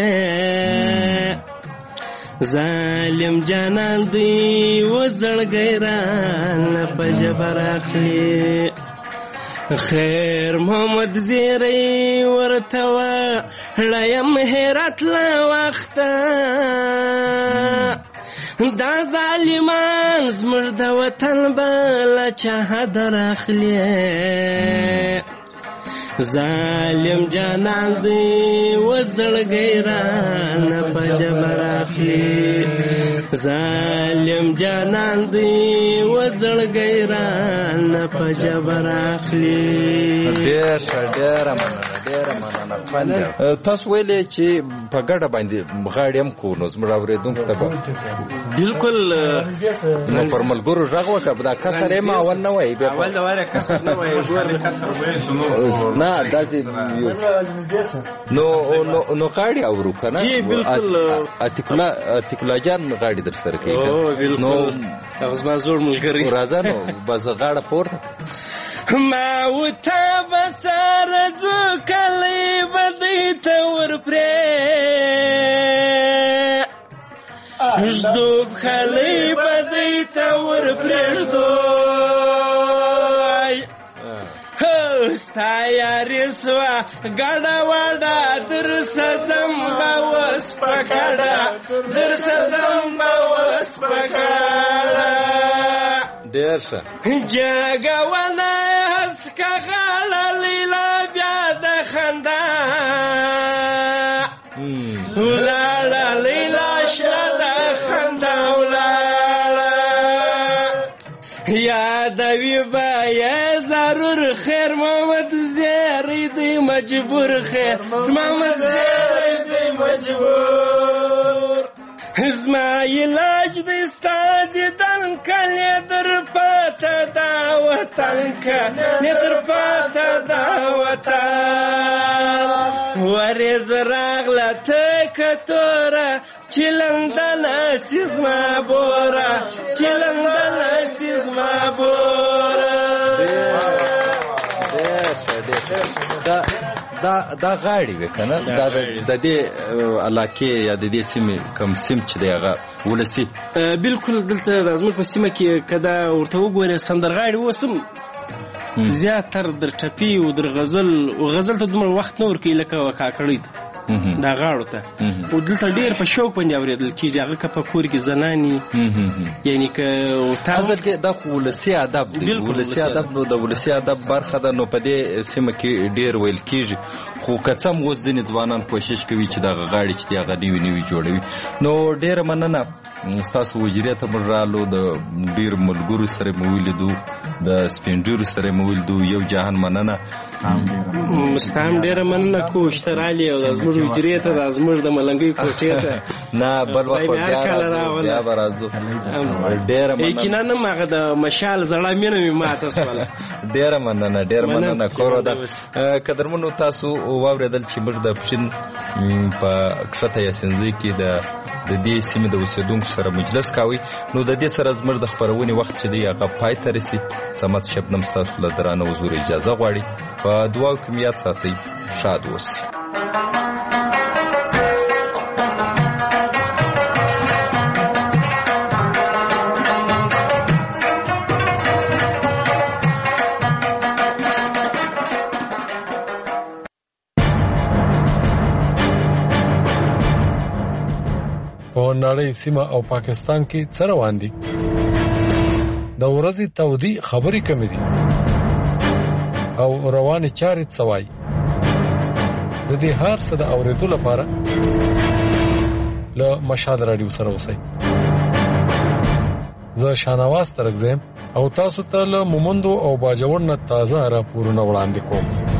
ظالم جانان دی وزړګی رانه په جبر اخلي خیر محمد زیری ورته وړیم هرات له وخته دا ظالمان زموږ د وطن بله چا در اخلي ظالم جانان دی وزړګی رانه په جبر اخلي ظالم جانان دی وزړګی رانه په جبر اخلي ډېره مننه تاسو ویلې چې په ګډه باندې غاړې هم کو نو زموږ اورېدونکو ته به بالکل نو پر ملګرو غږ وکړه دا کسر یې ما اول نه وایي اول د واره کسر نه وایي ګورې کسر نه داسې نو غاړې اورو که نه عتیق الله جان غاړې در سره کوي نو هغه زما زوړ ملګری راځه نو بس غاړه پورته ما وته به سره ځو کلی به دوی ته ورپرېږدو کلی به دوی ته ورپرېږدو ستا یاري سوه ګډه وډه در سزم به اوس په ګډه در سزم به اوس په ګډه ډېر ښه جګونه هسکه غاړه لیلا بیا د خندا ولاړه لیلا شنه د خندا ولاړه یادوي به یې ضرور خیر محمد زیری دی مجبور خیر محمد زیری دی مجبور زما علاج دی ستا دیدن کلی در پاته دا وطن کلی در پاته دا وطن وریز راغله ته کتوره چې لندنه سی زما بوره چې لندنه سی زما بوره دا غاړې وې که نه دا د دې علاقې یا د دې سیمې کوم سیم چې دی هغه ولسي بالکل دلته زموږ په سیمه کې که دا ورته وګورې سندرغاړي اوس هم زیاتر در ټپي او در غزل ته دومره وخت نه ورکوي لکه کاکړۍ ته دا غاړو ته او دلته ډېر په شوق باندې اورېدل کېږي هغه که په کور کې زنانې یعنی که اصل کې دا خو ولسي ادب دی ولسي ادب نو د ولسي ادب برخه ده نو په دې سیمه کې ډېر ویل کېږي خو که څه هم اوس ځینې ځوانان کوشش کوي چې دغه غاړې چې دي هغه نوي جوړوي نو ډېره مننه ستاسو وجرې ته موږ رالو د ډېر ملګرو سره مې ولیدو د سپین ږیرو سره مې ولیدو یو جهان مننه ستا هم ډېره مننه کوش ته رالې او زموږ وجرې ته دا زموږ د ملنګۍ کوټې ته نه بل وخت بیا به راځو ډېره مننه یقینا هم هغه د مشال زړه مینه مې ماته شوله ډېره مننه کور ده قدرمنو تاسو واورېدل چې موږ د پښین په کښته یاسینزۍ کې د دې سیمې د اوسېدونکو سره مجلس کوي نو د دې سره زموږ د خپرونې وخت چې دی هغه پای ته رسي صمد شبنم ستاسو له درانه حضور اجازه غواړي په دعاو کې یاد ساتئ شاد اوسئ په نړۍ سیمه او پاکستان کې څه روان دي د ورځې تودي خبرې کمې دي او روانې چارې څوای. د دې هر څه د اورېدو لپاره له مشال رادیو سره اوسئ. زه شانواز ترک زم او تاسو ته له مومندو او باجوړ نه تازه راپورونه وړاندې کوم.